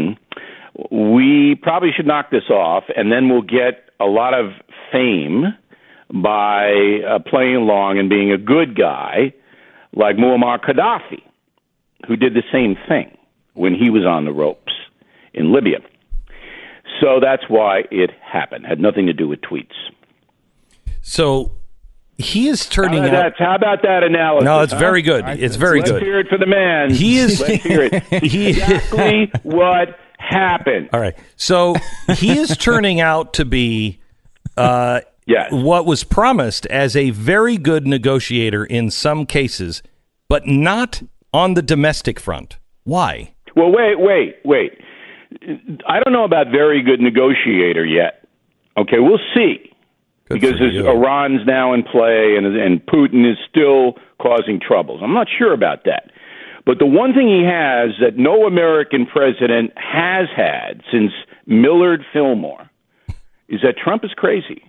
we probably should knock this off, and then we'll get a lot of fame by playing along and being a good guy like Muammar Gaddafi, who did the same thing when he was on the ropes in Libya. So that's why it happened. Had nothing to do with tweets. So he is turning out... How about that analysis? No, it's very good. It's very good. Let's hear it for the man. He is... Let's hear it. Exactly what happened. All right. So he is turning out to be what was promised as a very good negotiator in some cases, but not on the domestic front. Why? Well, wait. I don't know about very good negotiator yet. Okay, we'll see. Because Iran's now in play and Putin is still causing troubles. I'm not sure about that. But the one thing he has that no American president has had since Millard Fillmore is that Trump is crazy.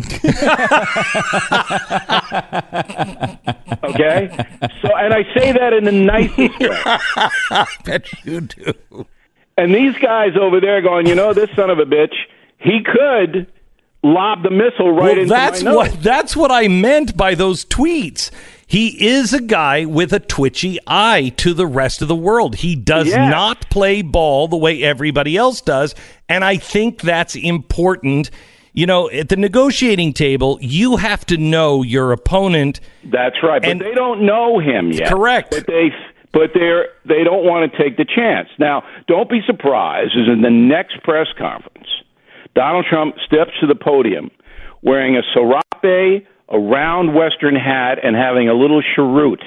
Okay? So, and I say that in the nicest way. I bet you do. And these guys over there going, this son of a bitch, he could lob the missile right into my nose. That's what I meant by those tweets. He is a guy with a twitchy eye to the rest of the world. He does not play ball the way everybody else does, and I think that's important. At the negotiating table, you have to know your opponent. That's right, but they don't know him yet. Correct. But they don't want to take the chance. Now, don't be surprised, as in the next press conference, Donald Trump steps to the podium wearing a serape, a round Western hat, and having a little cheroot.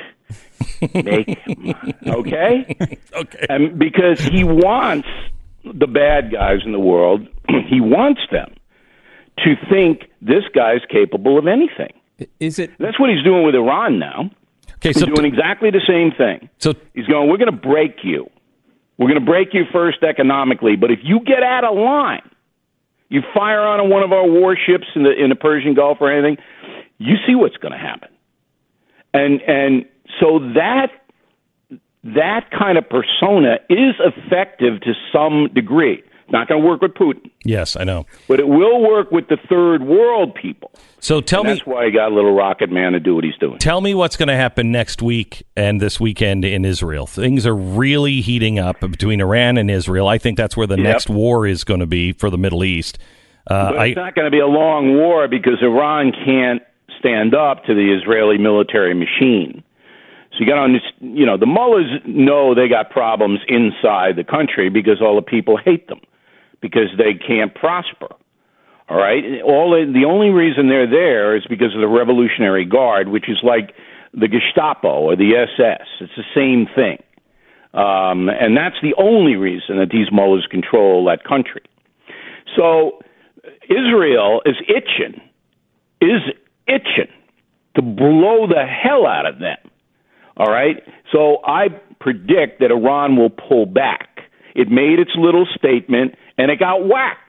Okay? Okay. And because he wants the bad guys in the world, he wants them to think this guy's capable of anything. Is it? That's what he's doing with Iran now. Okay, he's doing exactly the same thing. So he's going, we're going to break you. We're going to break you first economically, but if you get out of line, you fire on one of our warships in the Persian Gulf or anything, you see what's going to happen. And so that kind of persona is effective to some degree. It's not going to work with Putin. Yes, I know. But it will work with the third world people. So that's why he got a little rocket man to do what he's doing. Tell me what's going to happen next week and this weekend in Israel. Things are really heating up between Iran and Israel. I think that's where the next war is going to be for the Middle East. But it's not going to be a long war because Iran can't stand up to the Israeli military machine. So you got to understand, the mullahs know they got problems inside the country because all the people hate them because they can't prosper. All right? The only reason they're there is because of the Revolutionary Guard, which is like the Gestapo or the SS. It's the same thing. And that's the only reason that these mullahs control that country. So Israel is itching to blow the hell out of them. All right? So I predict that Iran will pull back. It made its little statement, and it got whacked.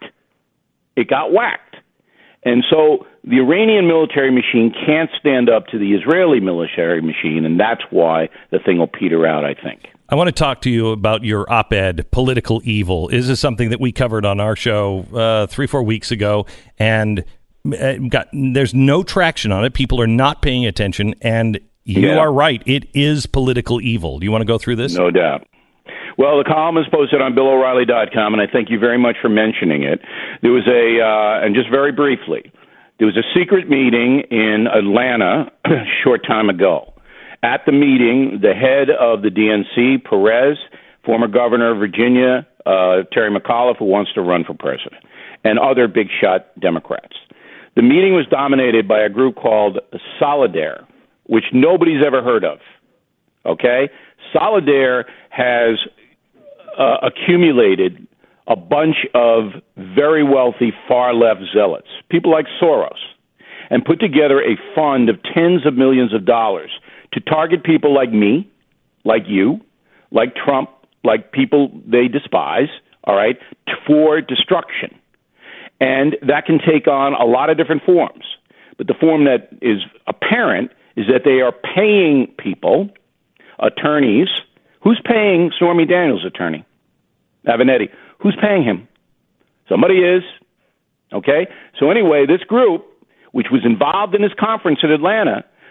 And so the Iranian military machine can't stand up to the Israeli military machine, and that's why the thing will peter out, I think. I want to talk to you about your op-ed, Political Evil. This is something that we covered on our show 3-4 weeks ago, and there's no traction on it. People are not paying attention, and you are right. It is political evil. Do you want to go through this? No doubt. Well, the column is posted on BillO'Reilly.com, and I thank you very much for mentioning it. There was and just very briefly, there was a secret meeting in Atlanta a short time ago. At the meeting, the head of the DNC, Perez, former governor of Virginia, Terry McAuliffe, who wants to run for president, and other big-shot Democrats. The meeting was dominated by a group called Solidare, which nobody's ever heard of. Okay? Solidare has accumulated a bunch of very wealthy far-left zealots, people like Soros, and put together a fund of tens of millions of dollars to target people like me, like you, like Trump, like people they despise, all right, for destruction. And that can take on a lot of different forms. But the form that is apparent is that they are paying people, attorneys. Who's paying Stormy Daniels' attorney? Avenatti. Who's paying him? Somebody is. Okay? So anyway, this group, which was involved in this conference in Atlanta,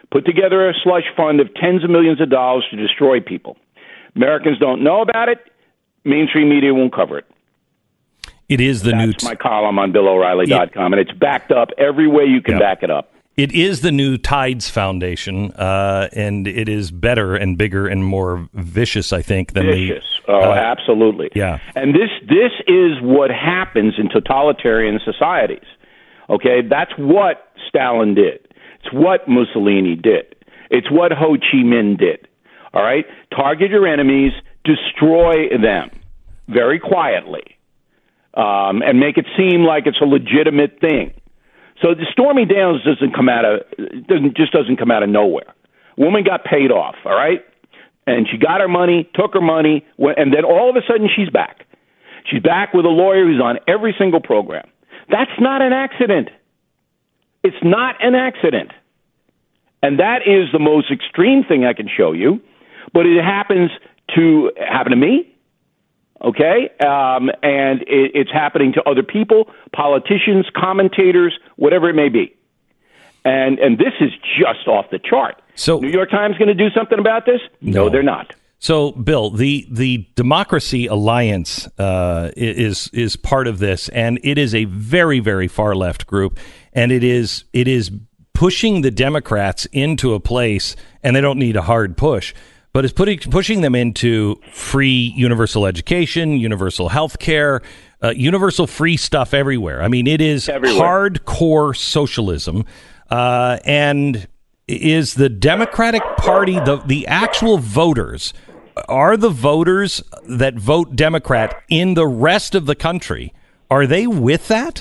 put together a slush fund of tens of millions of dollars to destroy people. Americans don't know about it. Mainstream media won't cover it. It is the That's my column on BillO'Reilly.com, and it's backed up every way you can back it up. It is the new Tides Foundation, and it is better and bigger and more vicious, I think, than absolutely. Yeah. And this is what happens in totalitarian societies. Okay, that's what Stalin did. It's what Mussolini did. It's what Ho Chi Minh did. All right? Target your enemies, destroy them very quietly, and make it seem like it's a legitimate thing. So the Stormy Daniels doesn't come out of nowhere. Woman got paid off, all right? And she got her money, took her money, and then all of a sudden she's back. She's back with a lawyer who's on every single program. That's not an accident. It's not an accident. And that is the most extreme thing I can show you, but it happen to me. Okay, and it's happening to other people, politicians, commentators, whatever it may be. And this is just off the chart. So, New York Times going to do something about this? No, they're not. So, Bill, the Democracy Alliance is part of this, and it is a very, very far left group, and it is pushing the Democrats into a place, and they don't need a hard push, but it's pushing them into free universal education, universal health care, universal free stuff everywhere. I mean, it is hardcore socialism. And is the Democratic Party, the actual voters, are the voters that vote Democrat in the rest of the country, are they with that?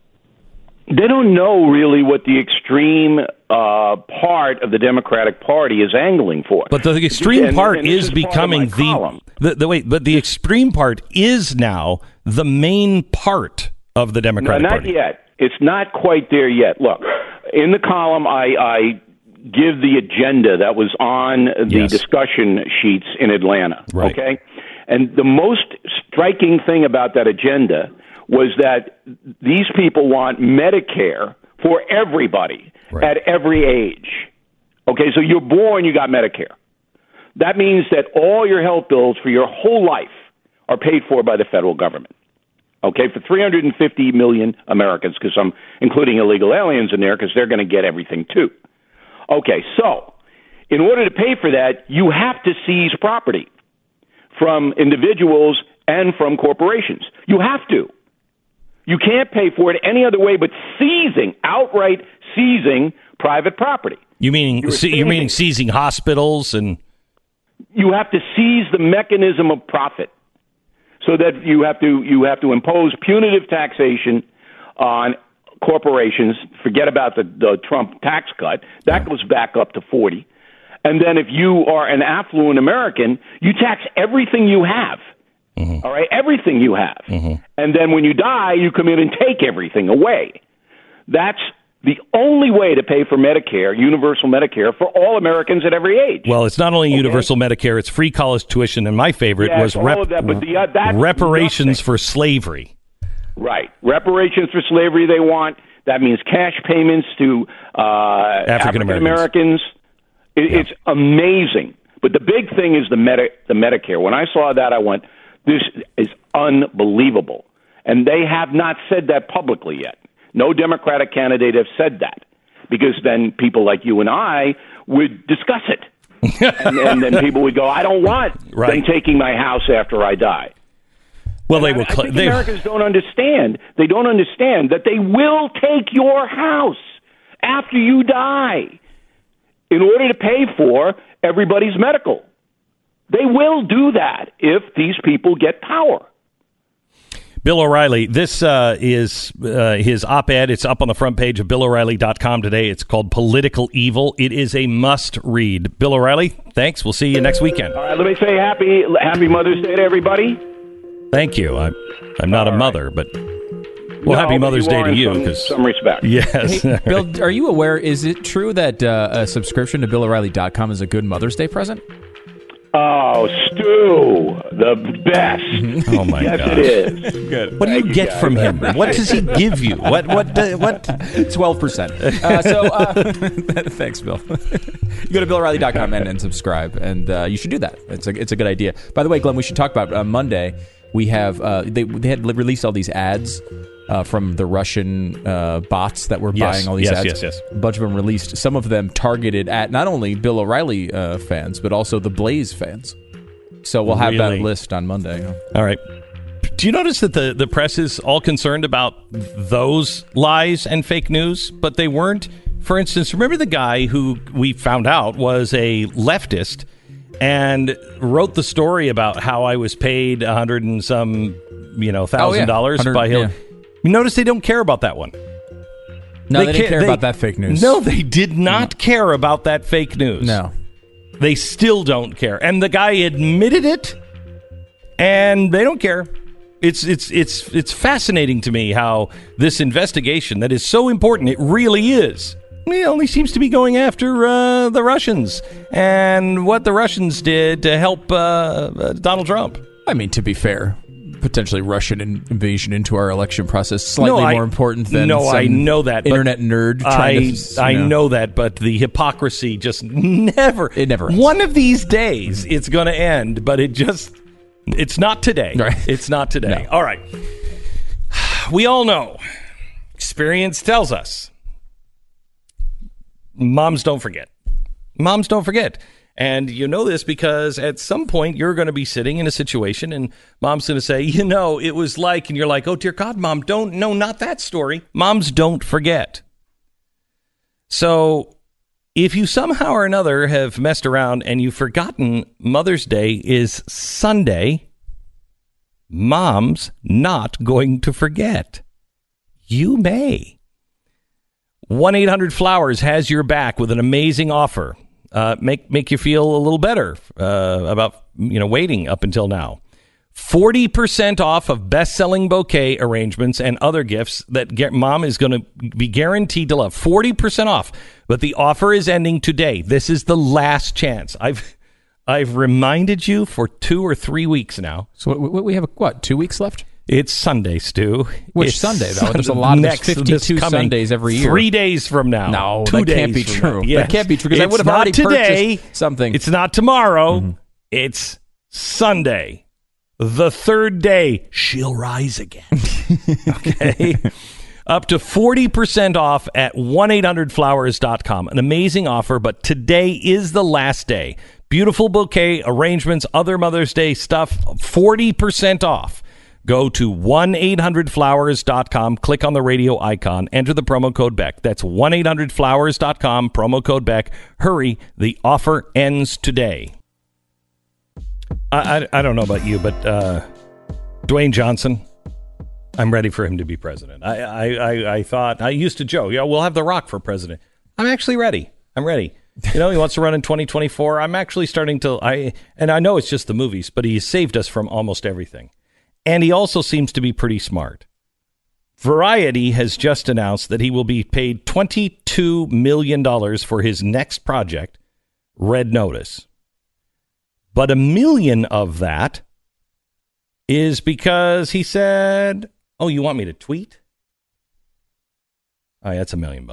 They don't know really what the extreme part of the Democratic Party is angling for. But the extreme part is becoming the extreme part is now the main part of the Democratic Party. Not yet. It's not quite there yet. Look, in the column, I give the agenda that was on the discussion sheets in Atlanta. Right. Okay, and the most striking thing about that agenda was that these people want Medicare for everybody at every age. Okay, so you're born, you got Medicare. That means that all your health bills for your whole life are paid for by the federal government. Okay, for 350 million Americans, because I'm including illegal aliens in there, because they're going to get everything too. Okay, so in order to pay for that, you have to seize property from individuals and from corporations. You have to. You can't pay for it any other way but outright seizing private property. You meaning seizing hospitals and? You have to seize the mechanism of profit, so that you have to impose punitive taxation on corporations. Forget about the Trump tax cut. That goes back up to 40. And then if you are an affluent American, you tax everything you have. Mm-hmm. All right, everything you have. Mm-hmm. And then when you die, you come in and take everything away. That's the only way to pay for Medicare, universal Medicare, for all Americans at every age. Well, it's not only universal Medicare, it's free college tuition, and my favorite was reparations for slavery. Right. Reparations for slavery they want. That means cash payments to African Americans. It's amazing. But the big thing is the Medicare. When I saw that, I went, this is unbelievable. And they have not said that publicly yet. No Democratic candidate have said that, because then people like you and I would discuss it. and then people would go, I don't want them taking my house after I die. Well, I think Americans don't understand. They don't understand that they will take your house after you die in order to pay for everybody's medical. They will do that if these people get power. Bill O'Reilly, this is his op-ed. It's up on the front page of BillO'Reilly.com today. It's called Political Evil. It is a must-read. Bill O'Reilly, thanks. We'll see you next weekend. All right, let me say happy Mother's Day to everybody. Thank you. I'm not a mother, but happy Mother's Day to you. In some respect. Yes. Hey, Bill, are you aware, is it true that a subscription to BillO'Reilly.com is a good Mother's Day present? Oh, Stu, the best. Oh my yes, gosh. it is. Good. What do you get from him? What does he give you? What? 12%. Thanks, Bill. You go to BillO'Reilly.com and subscribe, and you should do that. It's a good idea. By the way, Glenn, we should talk about Monday. We have they had released all these ads from the Russian bots that were buying all these ads. Yes. A bunch of them released. Some of them targeted at not only Bill O'Reilly fans, but also the Blaze fans. So we'll have that list on Monday. All right. Do you notice that the press is all concerned about those lies and fake news, but they weren't? For instance, remember the guy who we found out was a leftist and wrote the story about how I was paid $100 and some, $1,000 by Hillary. Yeah. You notice they don't care about that one. No, they didn't care about that fake news. No, they did not care about that fake news. No. They still don't care. And the guy admitted it, and they don't care. It's fascinating to me how this investigation that is so important, it really is, it only seems to be going after the Russians and what the Russians did to help Donald Trump. I mean, to be fair, potentially Russian invasion into our election process slightly more important than I know that internet nerd. I know that, but the hypocrisy just never ends. One of these days, it's going to end, but it's not today. Right. It's not today. No. All right. We all know. Experience tells us. Moms don't forget. Moms don't forget. And you know this because at some point you're going to be sitting in a situation and mom's going to say, it was like, and you're like, oh, dear God, Mom, not that story. Moms don't forget. So if you somehow or another have messed around and you've forgotten Mother's Day is Sunday, Mom's not going to forget. You may. 1-800-Flowers has your back with an amazing offer. Make you feel a little better about waiting up until now. 40% off of best-selling bouquet arrangements and other gifts that Mom is going to be guaranteed to love. 40% off, but the offer is ending today. This is the last chance. I've reminded you for 2 or 3 weeks now. So we have 2 weeks left? It's Sunday, Stu. Which Sunday, though? There's a lot of 52 Sundays every year. 3 days from now. No, 2 that days can't be true. Yes. That can't be true because I would have already purchased something. It's not tomorrow. It's Sunday. The third day, she'll rise again. Okay? Up to 40% off at 1-800-Flowers.com. An amazing offer, but today is the last day. Beautiful bouquet arrangements, other Mother's Day stuff, 40% off. Go to 1-800-Flowers.com, click on the radio icon, enter the promo code Beck. That's 1-800-Flowers.com, promo code Beck. Hurry, the offer ends today. I don't know about you, but Dwayne Johnson, I'm ready for him to be president. I thought, I used to joke, we'll have The Rock for president. I'm actually ready. I'm ready. He wants to run in 2024. I'm actually starting to, and I know it's just the movies, but he saved us from almost everything. And he also seems to be pretty smart. Variety has just announced that he will be paid $22 million for his next project, Red Notice. But $1 million of that is because he said, oh, you want me to tweet? Oh, yeah, that's $1 million.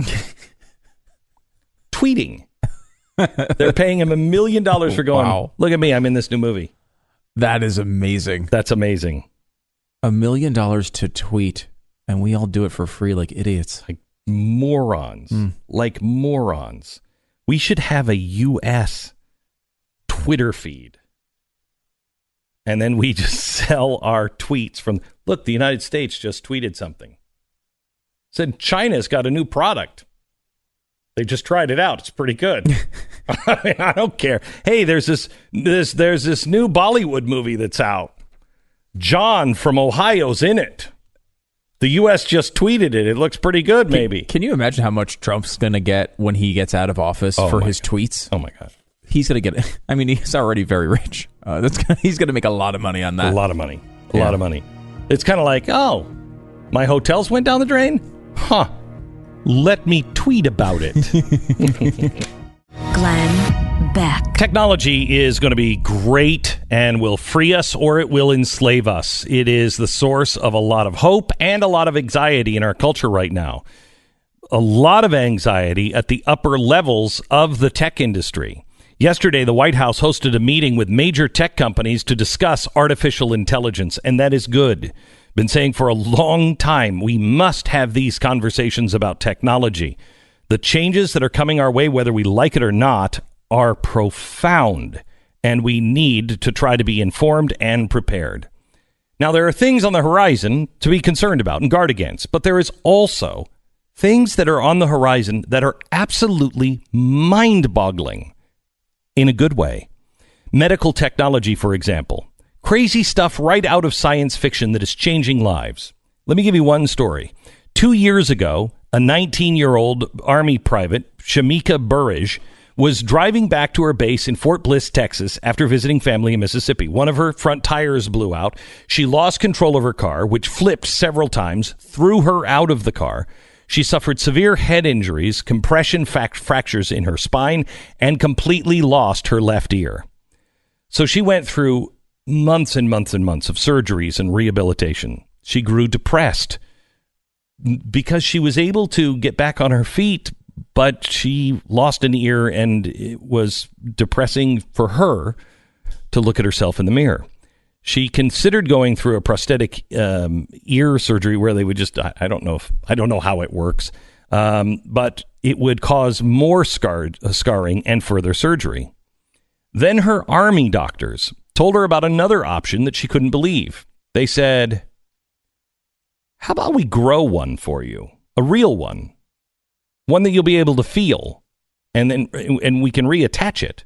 Tweeting. They're paying him $1 million for going, wow. Look at me, I'm in this new movie. That is amazing. That's amazing. $1 million to tweet, and we all do it for free like idiots. Like morons. Like morons. We should have a U.S. Twitter feed. And then we just sell our tweets from, look, the United States just tweeted something. Said China's got a new product. They just tried it out. It's pretty good. I mean, I don't care. Hey, there's this new Bollywood movie that's out. John from Ohio's in it. The U.S. just tweeted it. It looks pretty good, maybe. Can you imagine how much Trump's going to get when he gets out of office for his tweets? Oh, my God. He's going to get, I mean, he's already very rich. He's going to make a lot of money on that. A lot of money. A lot of money. It's kind of like, oh, my hotels went down the drain? Huh. Let me tweet about it. Glenn back. Technology is going to be great and will free us or it will enslave us. It is the source of a lot of hope and a lot of anxiety in our culture right now. A lot of anxiety at the upper levels of the tech industry. Yesterday, the White House hosted a meeting with major tech companies to discuss artificial intelligence, and that is good. Been saying for a long time, we must have these conversations about technology. The changes that are coming our way, whether we like it or not, are profound, and we need to try to be informed and prepared. Now, there are things on the horizon to be concerned about and guard against, but there is also things that are on the horizon that are absolutely mind-boggling in a good way. Medical technology, for example. Crazy stuff right out of science fiction that is changing lives. Let me give you one story. 2 years ago, a 19-year-old Army private, Shamika Burridge, was driving back to her base in Fort Bliss, Texas, after visiting family in Mississippi. One of her front tires blew out. She lost control of her car, which flipped several times, threw her out of the car. She suffered severe head injuries, compression fractures in her spine, and completely lost her left ear. So she went through months and months and months of surgeries and rehabilitation. She grew depressed because she was able to get back on her feet, but she lost an ear, and it was depressing for her to look at herself in the mirror. She considered going through a prosthetic ear surgery where they would just, I don't know how it works, but it would cause more scarring and further surgery. Then her Army doctors told her about another option that she couldn't believe. They said, how about we grow one for you? A real one. One that you'll be able to feel, and we can reattach it.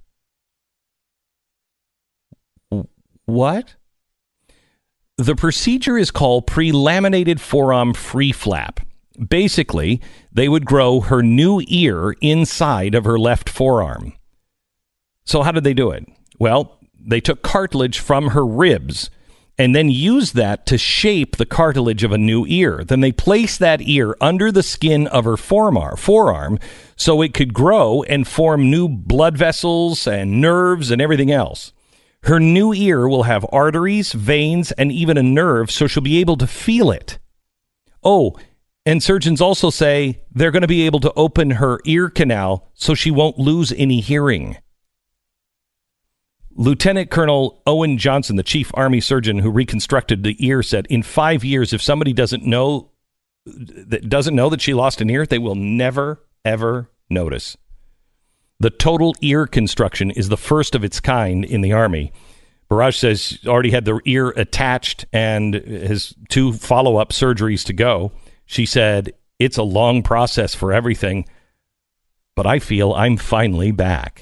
What? The procedure is called pre-laminated forearm free flap. Basically, they would grow her new ear inside of her left forearm. So how did they do it? Well, they took cartilage from her ribs and then used that to shape the cartilage of a new ear. Then they placed that ear under the skin of her forearm so it could grow and form new blood vessels and nerves and everything else. Her new ear will have arteries, veins, and even a nerve, so she'll be able to feel it. Oh, and surgeons also say they're going to be able to open her ear canal so she won't lose any hearing. Lieutenant Colonel Owen Johnson, the chief Army surgeon who reconstructed the ear, said, in 5 years, if somebody doesn't know that she lost an ear, they will never, ever notice. The total ear construction is the first of its kind in the Army. Burridge says already had the ear attached and has 2 follow-up surgeries to go. She said, it's a long process for everything, but I feel I'm finally back.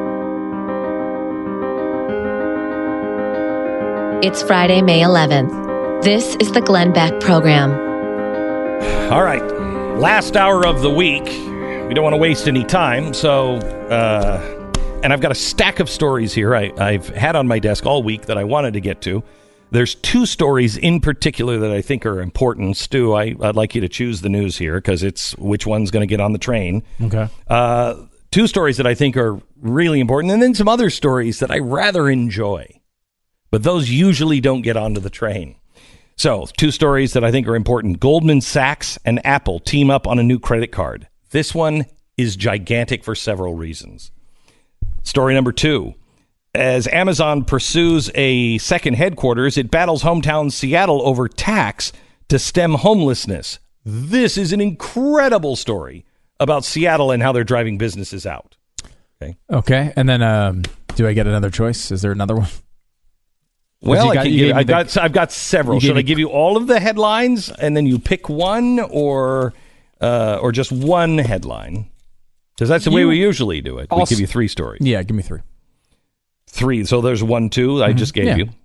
It's Friday, May 11th. This is the Glenn Beck Program. All right. Last hour of the week. We don't want to waste any time, so, and I've got a stack of stories here I've had on my desk all week that I wanted to get to. There's 2 stories in particular that I think are important. Stu, I'd like you to choose the news here, because it's which one's going to get on the train. Okay. 2 stories that I think are really important, and then some other stories that I rather enjoy. But those usually don't get onto the train. So, 2 stories that I think are important. Goldman Sachs and Apple team up on a new credit card. This one is gigantic for several reasons. Story number 2. As Amazon pursues a second headquarters, it battles hometown Seattle over tax to stem homelessness. This is an incredible story about Seattle and how they're driving businesses out. Okay. And then do I get another choice? Is there another one? Well, I've got several. Should I give you all of the headlines and then you pick one, or just one headline? Because that's the way we usually do it. We give you 3 stories. Yeah, give me 3. 3. So there's 1, 2 I just gave you.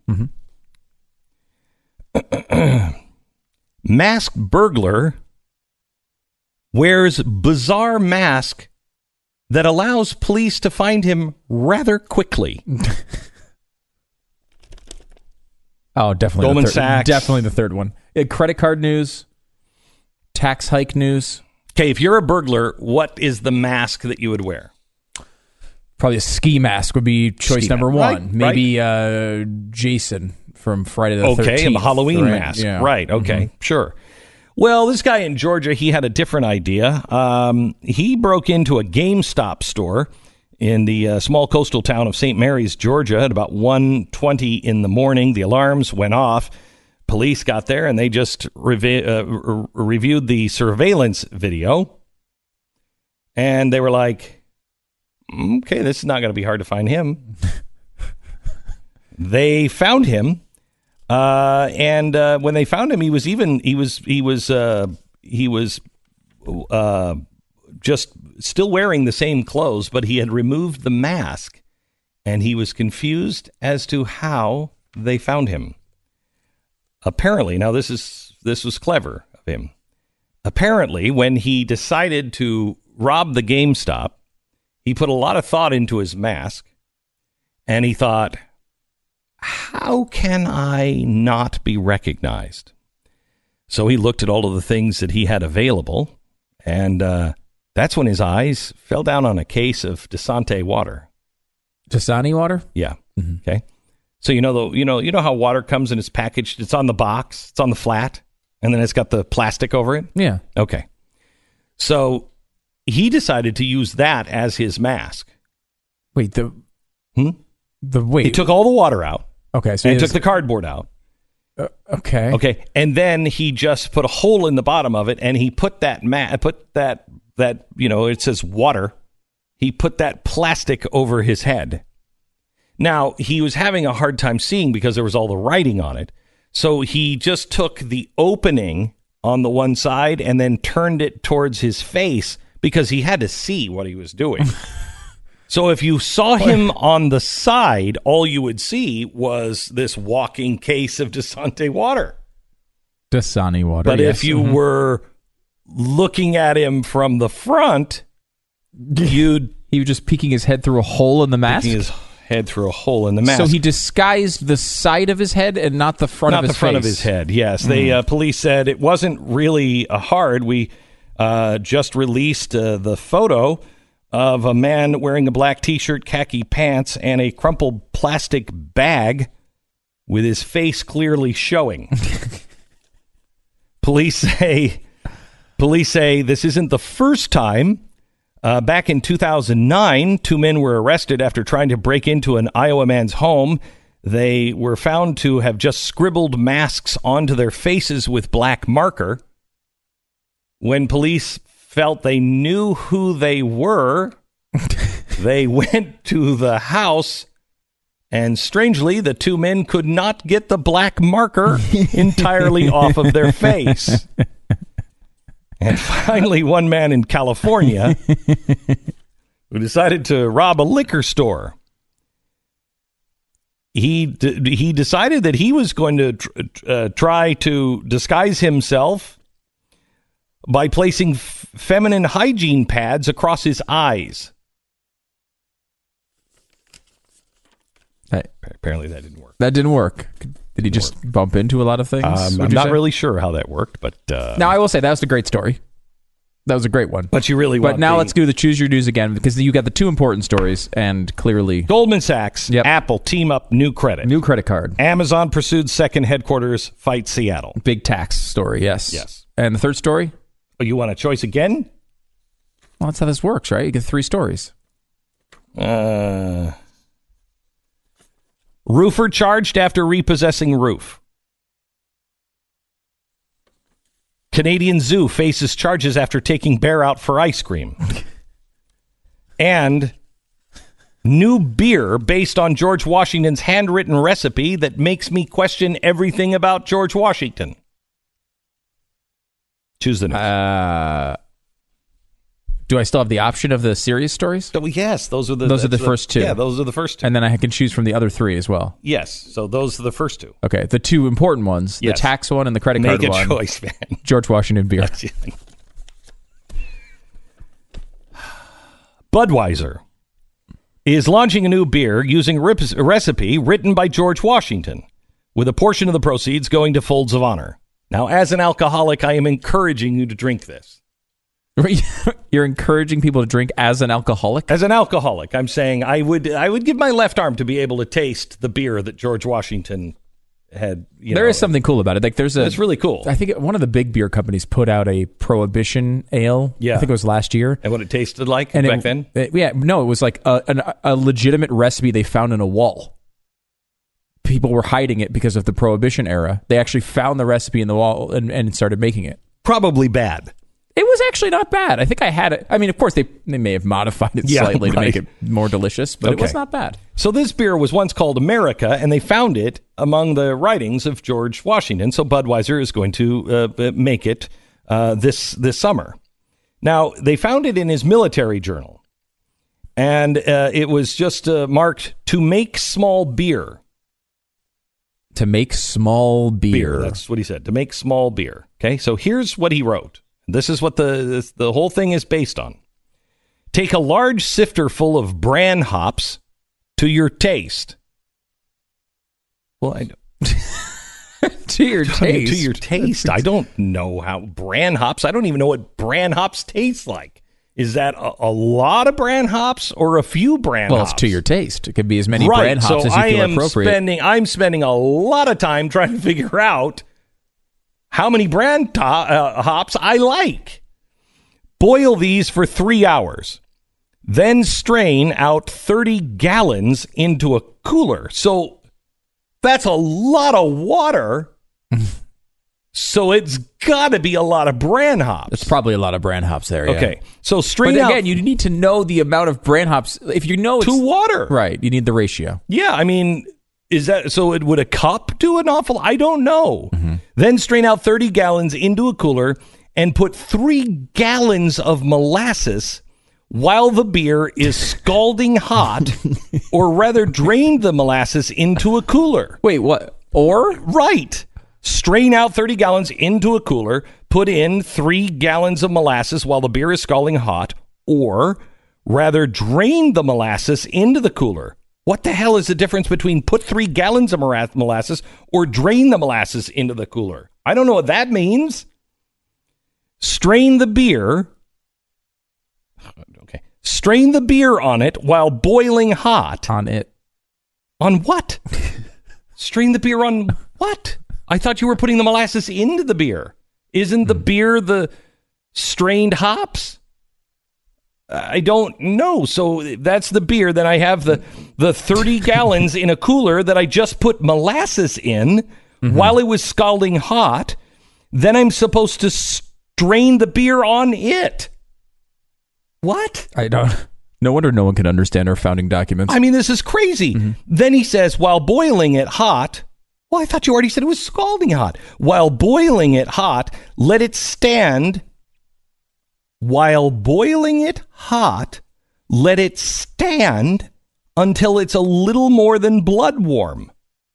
Mm-hmm. Masked burglar wears bizarre mask that allows police to find him rather quickly. Oh, definitely. Goldman Sachs. Definitely the third one. Credit card news, tax hike news. Okay, if you're a burglar, what is the mask that you would wear? Probably a ski mask would be choice number one. Maybe Jason from Friday the 13th. Okay, and the Halloween mask. Yeah. Right, okay, sure. Well, this guy in Georgia, he had a different idea. He broke into a GameStop store in the small coastal town of St. Mary's, Georgia, at about 1:20 in the morning. The alarms went off. Police got there, and they just reviewed the surveillance video. And they were like, okay, this is not going to be hard to find him. They found him. And when they found him, he was just still wearing the same clothes, but he had removed the mask, and he was confused as to how they found him. Apparently, now this was clever of him. Apparently, when he decided to rob the GameStop, he put a lot of thought into his mask, and he thought, how can I not be recognized? So he looked at all of the things that he had available, and that's when his eyes fell down on a case of Dasani water. Dasani water? Yeah. Mm-hmm. Okay. So you know how water comes and it's packaged. It's on the box. It's on the flat, and then it's got the plastic over it. Yeah. Okay. So he decided to use that as his mask. Wait, He took all the water out. Okay, so and took the cardboard out. Okay. Okay, and then he just put a hole in the bottom of it, and he put that it says water. He put that plastic over his head. Now, he was having a hard time seeing because there was all the writing on it. So he just took the opening on the one side and then turned it towards his face because he had to see what he was doing. So if you saw him on the side, all you would see was this walking case of Dasani water. Dasani water, But if you were looking at him from the front, he was just peeking his head through a hole in the mask? Peeking his head through a hole in the mask. So he disguised the side of his head and not the front of his face? Not the front of his head, yes. The police said it wasn't really hard. We just released the photo of a man wearing a black T-shirt, khaki pants, and a crumpled plastic bag with his face clearly showing. Police say this isn't the first time. Back in 2009, 2 men were arrested after trying to break into an Iowa man's home. They were found to have just scribbled masks onto their faces with black marker. When police felt they knew who they were, they went to the house, and strangely, the 2 men could not get the black marker entirely off of their face. And finally, one man in California who decided to rob a liquor store. He decided that he was going to try to disguise himself by placing feminine hygiene pads across his eyes. Apparently that didn't work. That didn't work. Did he just bump into a lot of things? I'm not really sure how that worked, but... Now, I will say, that was a great story. That was a great one. But you really want... But now let's do the Choose Your News again, because you got the 2 important stories, and clearly... Goldman Sachs, Apple team up new credit. New credit card. Amazon pursued second headquarters, fight Seattle. Big tax story, yes. Yes. And the third story? Oh, you want a choice again? Well, that's how this works, right? You get 3 stories. Roofer charged after repossessing roof. Canadian Zoo faces charges after taking bear out for ice cream. And new beer based on George Washington's handwritten recipe that makes me question everything about George Washington. Choose the news. Do I still have the option of the serious stories? Oh, yes, those are the first 2. Yeah, those are the first 2. And then I can choose from the other 3 as well. Yes, so those are the first 2. Okay, the 2 important ones, the tax one and the credit card one. Make a choice, man. George Washington beer. Budweiser is launching a new beer using a recipe written by George Washington, with a portion of the proceeds going to Folds of Honor. Now, as an alcoholic, I am encouraging you to drink this. You're encouraging people to drink as an alcoholic? As an alcoholic, I'm saying I would give my left arm to be able to taste the beer that George Washington had. There is something cool about it. Like it's really cool. I think one of the big beer companies put out a Prohibition ale. Yeah. I think it was last year. And what it tasted like back then? It was like a legitimate recipe they found in a wall. People were hiding it because of the Prohibition era. They actually found the recipe in the wall and started making it. Probably bad. It was actually not bad. I think I had it. I mean, of course, they may have modified it slightly to make it more delicious, but it was not bad. So this beer was once called America, and they found it among the writings of George Washington. So Budweiser is going to make it this summer. Now, they found it in his military journal, and it was just marked to make small beer. To make small beer. That's what he said. To make small beer. Okay, so here's what he wrote. This is what the whole thing is based on. Take a large sifter full of bran hops to your taste. Well, to your taste. To your taste. I don't know how bran hops. I don't even know what bran hops taste like. Is that a lot of bran hops or a few bran hops? Well, it's to your taste. It could be as many bran hops as you feel appropriate. I'm spending a lot of time trying to figure out how many bran hops I like. Boil these for 3 hours. Then strain out 30 gallons into a cooler. So that's a lot of water. So it's got to be a lot of bran hops. It's probably a lot of bran hops there, yeah. Okay. So strain out. But again, you need to know the amount of bran hops. If you know it's to water. Right. You need the ratio. Yeah. I mean, is that so? Would a cup do an awful? I don't know. Mm-hmm. Then strain out 30 gallons into a cooler and put 3 gallons of molasses while the beer is scalding hot, or rather drain the molasses into a cooler. Wait, what? Or? Right. Strain out 30 gallons into a cooler, put in 3 gallons of molasses while the beer is scalding hot, or rather drain the molasses into the cooler. What the hell is the difference between put 3 gallons of molasses or drain the molasses into the cooler? I don't know what that means. Strain the beer. Okay. Strain the beer on it while boiling hot. On it. On what? Strain the beer on what? I thought you were putting the molasses into the beer. Isn't the beer the strained hops? I don't know. So that's the beer. Then I have the 30 gallons in a cooler that I just put molasses in while it was scalding hot. Then I'm supposed to strain the beer on it. What? I don't. No wonder no one can understand our founding documents. I mean, this is crazy. Mm-hmm. Then he says, while boiling it hot. Well, I thought you already said it was scalding hot. While boiling it hot, let it stand. While boiling it hot, let it stand until it's a little more than blood warm.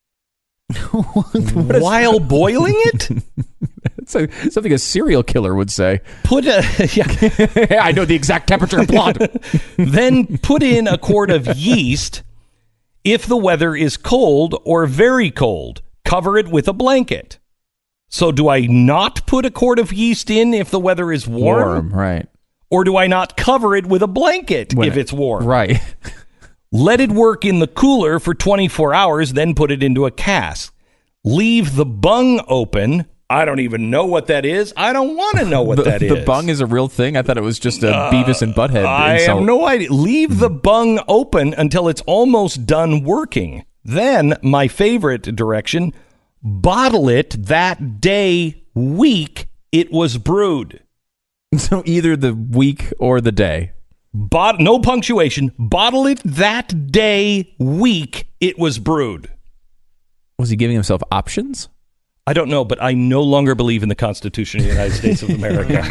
While boiling it? That's something a serial killer would say. Yeah, I know the exact temperature of blood. Then put in a quart of yeast. If the weather is cold or very cold, cover it with a blanket. So do I not put a quart of yeast in if the weather is warm? Right. Or do I not cover it with a blanket if it's warm? Right. Let it work in the cooler for 24 hours, then put it into a cask. Leave the bung open. I don't even know what that is. I don't want to know what that is. The bung is a real thing? I thought it was just a Beavis and Butthead I insult. have no idea. Leave the bung open until it's almost done working. Then, my favorite direction, bottle it that day, week it was brewed. So either the week or the day. No punctuation. Bottle it that day, week it was brewed. Was he giving himself options? I don't know, but I no longer believe in the Constitution of the United States of America.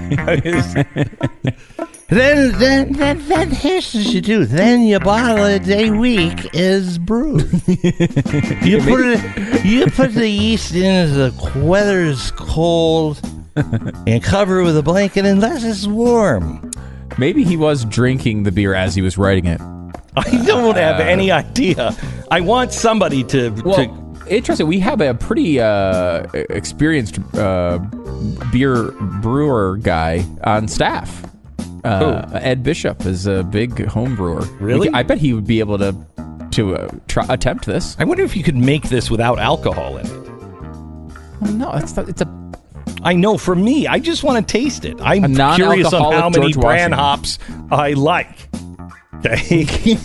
Then here's what you do. Then you bottle it a week is brewed. You put the yeast in as the weather's cold and cover it with a blanket unless it's warm. Maybe he was drinking the beer as he was writing it. I don't have any idea. I want somebody to interesting. We have a pretty experienced beer brewer guy on staff. Ed Bishop is a big home brewer. Really? I bet he would be able to attempt this. I wonder if you could make this without alcohol in it. Well, no, it's a. I know. For me, I just want to taste it. I'm curious on how many bran hops I like. Okay.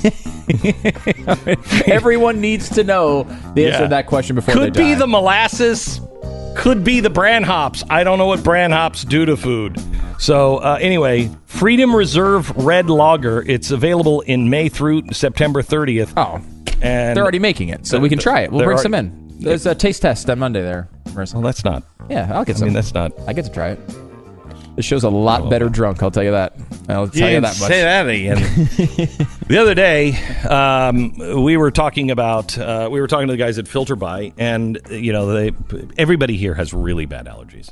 Everyone needs to know the answer to that question before they die. Could be the molasses. Could be the bran hops. I don't know what bran hops do to food. So anyway, Freedom Reserve Red Lager. It's available in May through September 30th. Oh, and they're already making it, so we can try it. We'll bring some in. There's a taste test on Monday there, Marissa. Well, that's not. Yeah, I'll get some. I mean, that's not. I get to try it. This show's a lot better drunk, I'll tell you that. I'll tell you that much. Say that again. The other day, we were talking to the guys at FilterBuy, and everybody here has really bad allergies.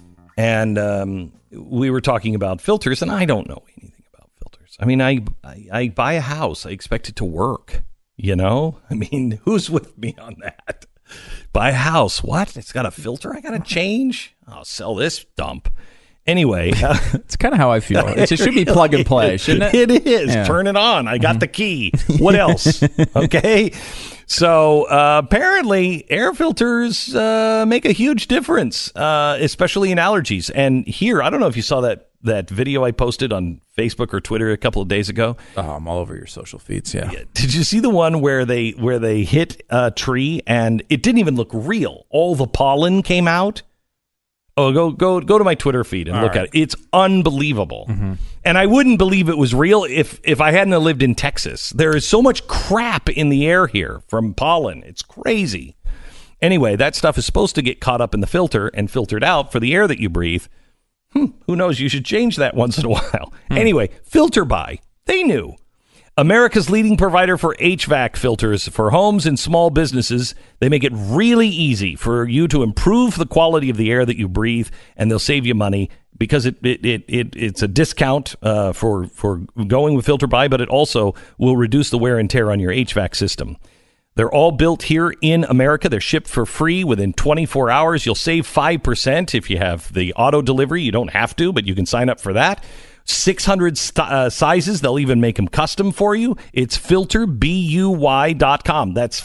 And we were talking about filters, and I don't know anything about filters. I mean, I buy a house, I expect it to work. I mean, who's with me on that? Buy a house, what? It's got a filter I got to change? I'll sell this dump. Anyway, it's kind of how I feel. It should be plug and play, shouldn't it? It is. Yeah. Turn it on. I got the key. What else? Okay. So apparently air filters make a huge difference, especially in allergies. And here, I don't know if you saw that video I posted on Facebook or Twitter a couple of days ago. Oh, I'm all over your social feeds, yeah. Did you see the one where they hit a tree and it didn't even look real? All the pollen came out. Oh, go to my Twitter feed and look at it. It's unbelievable. Mm-hmm. And I wouldn't believe it was real if I hadn't lived in Texas. There is so much crap in the air here from pollen. It's crazy. Anyway, that stuff is supposed to get caught up in the filter and filtered out for the air that you breathe. Who knows? You should change that once in a while. Anyway, FilterBuy. They knew. America's leading provider for HVAC filters for homes and small businesses. They make it really easy for you to improve the quality of the air that you breathe, and they'll save you money because it's a discount for going with FilterBuy, but it also will reduce the wear and tear on your HVAC system. They're all built here in America. They're shipped for free within 24 hours. You'll save 5% if you have the auto delivery. You don't have to, but you can sign up for that. 600 sizes. They'll even make them custom for you. It's filterbuy.com. That's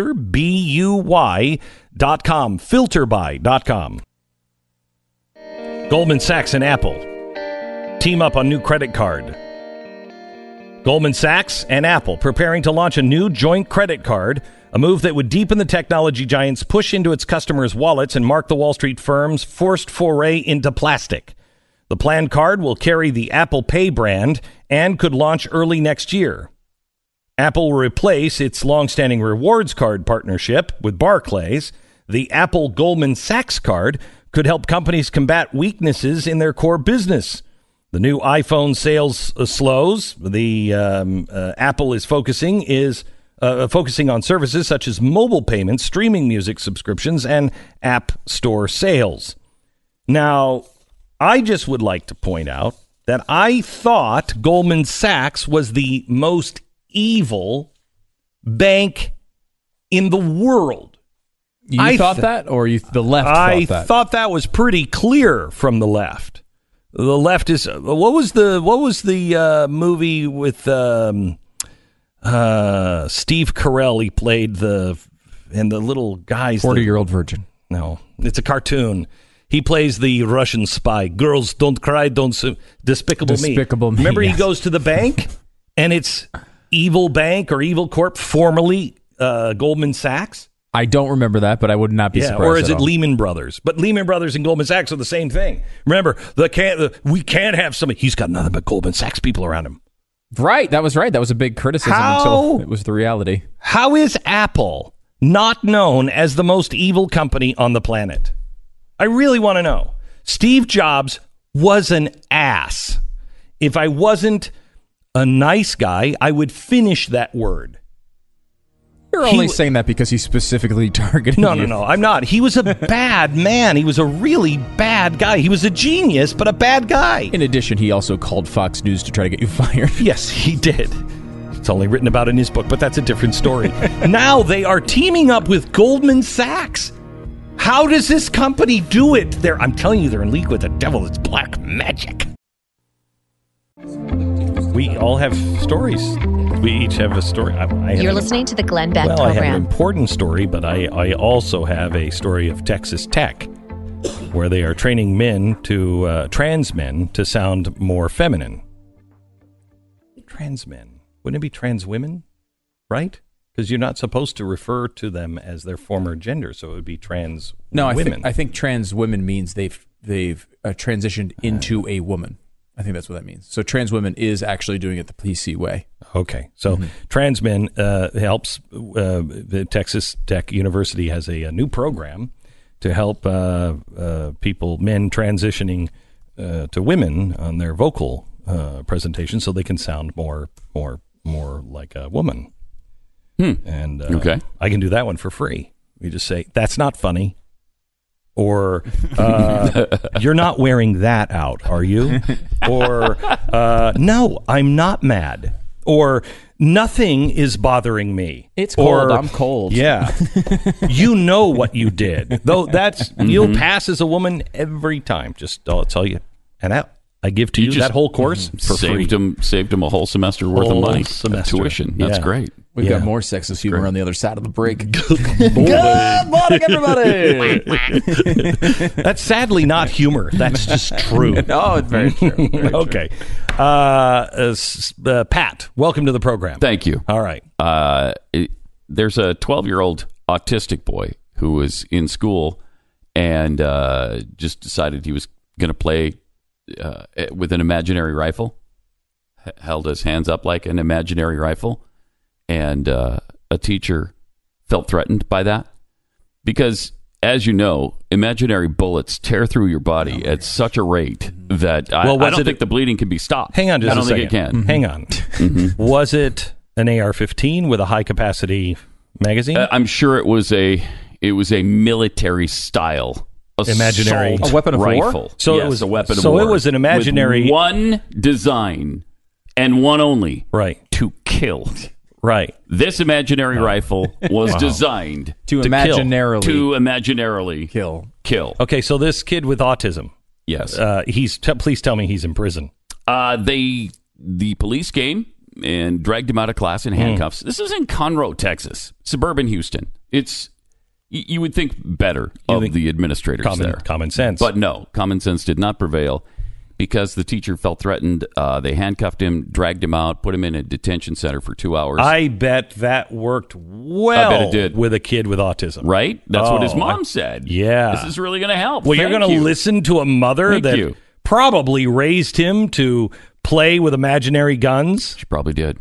filterbuy.com. Filterbuy.com. Goldman Sachs and Apple team up on new credit card. Goldman Sachs and Apple preparing to launch a new joint credit card, a move that would deepen the technology giant's push into its customers' wallets and mark the Wall Street firm's forced foray into plastic. The planned card will carry the Apple Pay brand and could launch early next year. Apple will replace its long-standing rewards card partnership with Barclays. The Apple Goldman Sachs card could help companies combat weaknesses in their core business. The new iPhone sales slows. The Apple is focusing on services such as mobile payments, streaming music subscriptions, and app store sales. Now, I just would like to point out that I thought Goldman Sachs was the most evil bank in the world. You thought that, or the left thought that? I thought that was pretty clear from the left. The left is what was the movie with Steve Carell? He played the little guys. 40-Year-Old Virgin. No, it's a cartoon. He plays the Russian spy. Girls, don't cry, don't Despicable Me. Remember, yes. He goes to the bank, and it's Evil Bank or Evil Corp, formerly Goldman Sachs. I don't remember that, but I would not be surprised. Or is it Lehman Brothers? But Lehman Brothers and Goldman Sachs are the same thing. Remember, we can't have somebody. He's got nothing but Goldman Sachs people around him. Right. That was right. That was a big criticism until it was the reality. How is Apple not known as the most evil company on the planet? I really want to know. Steve Jobs was an ass. If I wasn't a nice guy, I would finish that word. You're only saying that because he's specifically targeting you. No, I'm not. He was a bad man. He was a really bad guy. He was a genius, but a bad guy. In addition, he also called Fox News to try to get you fired. Yes, he did. It's only written about in his book, but that's a different story. Now they are teaming up with Goldman Sachs. How does this company do it? I'm telling you, they're in league with the devil. It's black magic. We all have stories. We each have a story. You're listening to the Glenn Beck program. I have an program. important story, but I also have a story of Texas Tech, where they are training trans men to sound more feminine. Trans men. Wouldn't it be trans women? Right? Because you're not supposed to refer to them as their former gender, so it would be trans women. I think trans women means they've transitioned into a woman. I think that's what that means. So trans women is actually doing it the PC way. Okay. So trans men helps. The Texas Tech University has a new program to help men transitioning to women on their vocal presentation, so they can sound more like a woman. And I can do that one for free. You just say, "That's not funny," or "You're not wearing that out, are you?" Or "No, I'm not mad," or "Nothing is bothering me." It's cold. I'm cold. Yeah, you know what you did. Though you'll pass as a woman every time. Just I'll tell you, and I give to you that whole course for free. Saved him a whole semester worth of money, tuition. That's great. We've got more sexist humor on the other side of the break. Good morning, everybody. That's sadly not humor. That's just true. No, it's very true. Okay. Pat, welcome to the program. Thank you. All right. There's a 12-year-old autistic boy who was in school and just decided he was going to play with an imaginary rifle, held his hands up like an imaginary rifle. And a teacher felt threatened by that because, as you know, imaginary bullets tear through your body at such a rate that I don't think the bleeding can be stopped. Hang on just a second. I don't think it can. Hang on. Was it an AR-15 with a high-capacity magazine? I'm sure it was a military style imaginary a weapon of rifle. War. So yes, it was a weapon of war. So it was an imaginary with one design and one only. Right. To kill. Right. This imaginary rifle was designed to imaginarily kill. Okay, so this kid with autism. Yes. Please tell me he's in prison. The police came and dragged him out of class in handcuffs. This is in Conroe, Texas, suburban Houston. You would think better of the administrators there. Common sense. But no, common sense did not prevail. Because the teacher felt threatened, they handcuffed him, dragged him out, put him in a detention center for 2 hours. I bet that worked well I bet it did. With a kid with autism. Right? That's what his mom said. Yeah. This is really going to help. Well, you're going to listen to a mother that probably raised him to play with imaginary guns? She probably did.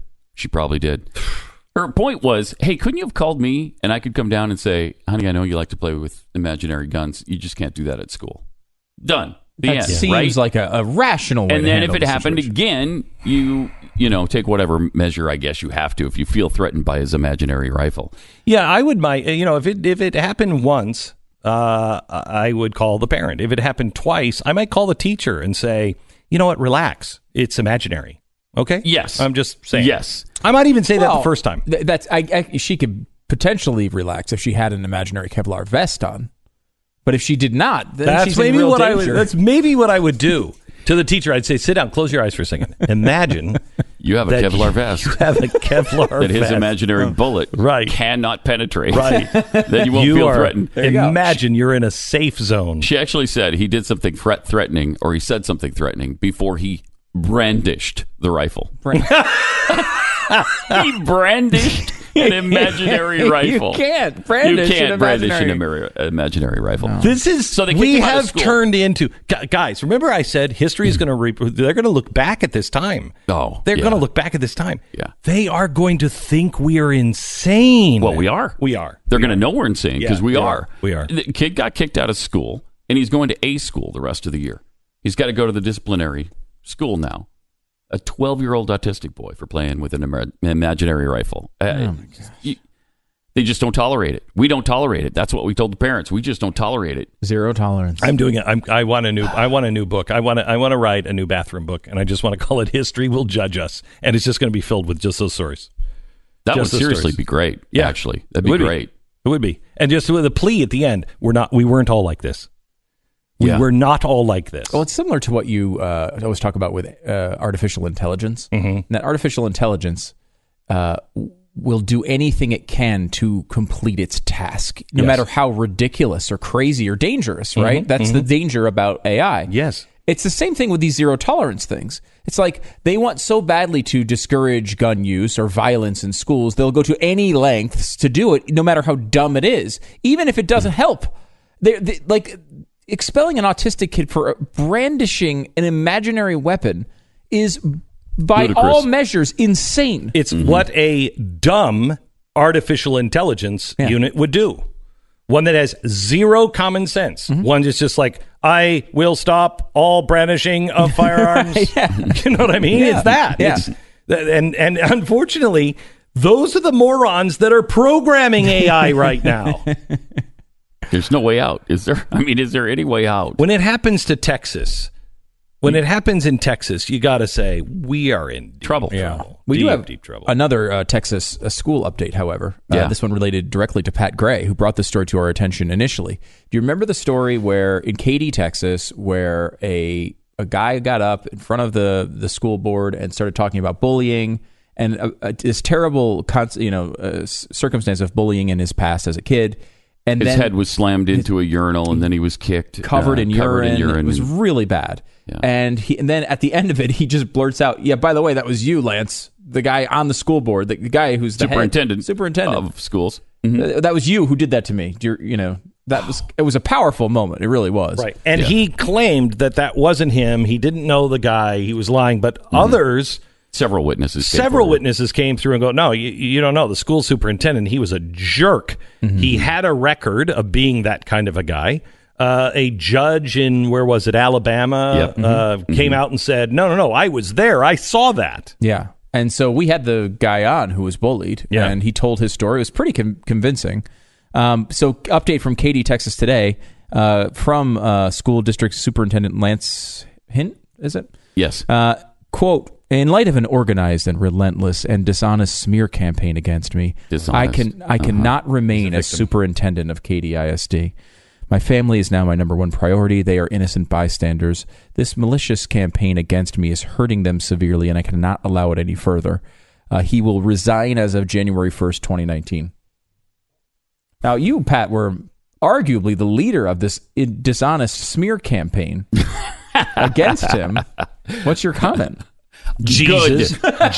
Her point was, hey, couldn't you have called me and I could come down and say, honey, I know you like to play with imaginary guns. You just can't do that at school. Done. That seems like a rational way. And then if it happened again, you take whatever measure I guess you have to if you feel threatened by his imaginary rifle. Yeah, I would. If it happened once, I would call the parent. If it happened twice, I might call the teacher and say, you know what, relax. It's imaginary. Okay. Yes, I'm just saying. Yes, I might even say that the first time. She could potentially relax if she had an imaginary Kevlar vest on. But if she did not, then she's in real danger. That's maybe what I would do to the teacher. I'd say, sit down, close your eyes for a second. Imagine you have a Kevlar vest. You have a Kevlar that his imaginary bullet cannot penetrate. Right. Then you won't feel threatened. Imagine you're in a safe zone. She actually said he did something threatening, or he said something threatening before he brandished the rifle. He brandished an imaginary rifle. You can't brandish an imaginary rifle. No. This is we have turned into guys. Remember, I said history is going to they're going to look back at this time. Oh, they're going to look back at this time. Yeah, they are going to think we are insane. Well, we are. They're going to know we're insane because we are. We are. The kid got kicked out of school, and he's going to A school the rest of the year. He's got to go to the disciplinary school now. A 12-year-old autistic boy for playing with an imaginary rifle. Oh my gosh. They just don't tolerate it. We don't tolerate it. That's what we told the parents. We just don't tolerate it. Zero tolerance. I'm doing it. I want a new book. I want to write a new bathroom book, and I just want to call it "History Will Judge Us," and it's just going to be filled with just those stories. That would seriously be great. Yeah, actually, that'd be great. It would be. And just with a plea at the end, we weren't all like this. We were not all like this. Well, it's similar to what you always talk about with artificial intelligence. Mm-hmm. That artificial intelligence will do anything it can to complete its task, no matter how ridiculous or crazy or dangerous, right? That's the danger about AI. Yes. It's the same thing with these zero tolerance things. It's like they want so badly to discourage gun use or violence in schools, they'll go to any lengths to do it, no matter how dumb it is, even if it doesn't help. They like expelling an autistic kid for brandishing an imaginary weapon is, by ludicrous. all measures, insane. It's what a dumb artificial intelligence unit would do. One that has zero common sense. One that's just like, I will stop all brandishing of firearms. You know what I mean? It's that. Yeah. And unfortunately, those are the morons that are programming AI right now. There's no way out, is there? I mean, is there any way out? When it happens to Texas, when it happens in Texas, you got to say, we are in deep trouble. We do have deep trouble. Another Texas school update, however. This one related directly to Pat Gray, who brought this story to our attention initially. Do you remember the story where in Katy, Texas, where a guy got up in front of the school board and started talking about bullying and this terrible circumstance of bullying in his past as a kid? And his head was slammed into a urinal, and then he was kicked. Covered in urine. It was really bad. Yeah. And then at the end of it, he just blurts out, "Yeah, by the way, that was you, Lance, the guy on the school board, the guy who's the superintendent of schools. That was you who did that to me." It was a powerful moment. It really was. Right. And he claimed that wasn't him. He didn't know the guy. He was lying. But others... Several witnesses came through and go, no, you don't know. The school superintendent, he was a jerk. He had a record of being that kind of a guy. A judge in, where was it, Alabama, came out and said, no, I was there. I saw that. Yeah. And so we had the guy on who was bullied, and he told his story. It was pretty convincing. So update from Katy, Texas today, from school district superintendent Lance Hint, is it? Yes. Quote, "In light of an organized and relentless and dishonest smear campaign against me, I cannot remain as superintendent of Katy ISD. My family is now my number one priority. They are innocent bystanders. This malicious campaign against me is hurting them severely, and I cannot allow it any further. He will resign as of January 1st, 2019. Now, you, Pat, were arguably the leader of this dishonest smear campaign against him. What's your comment? Jesus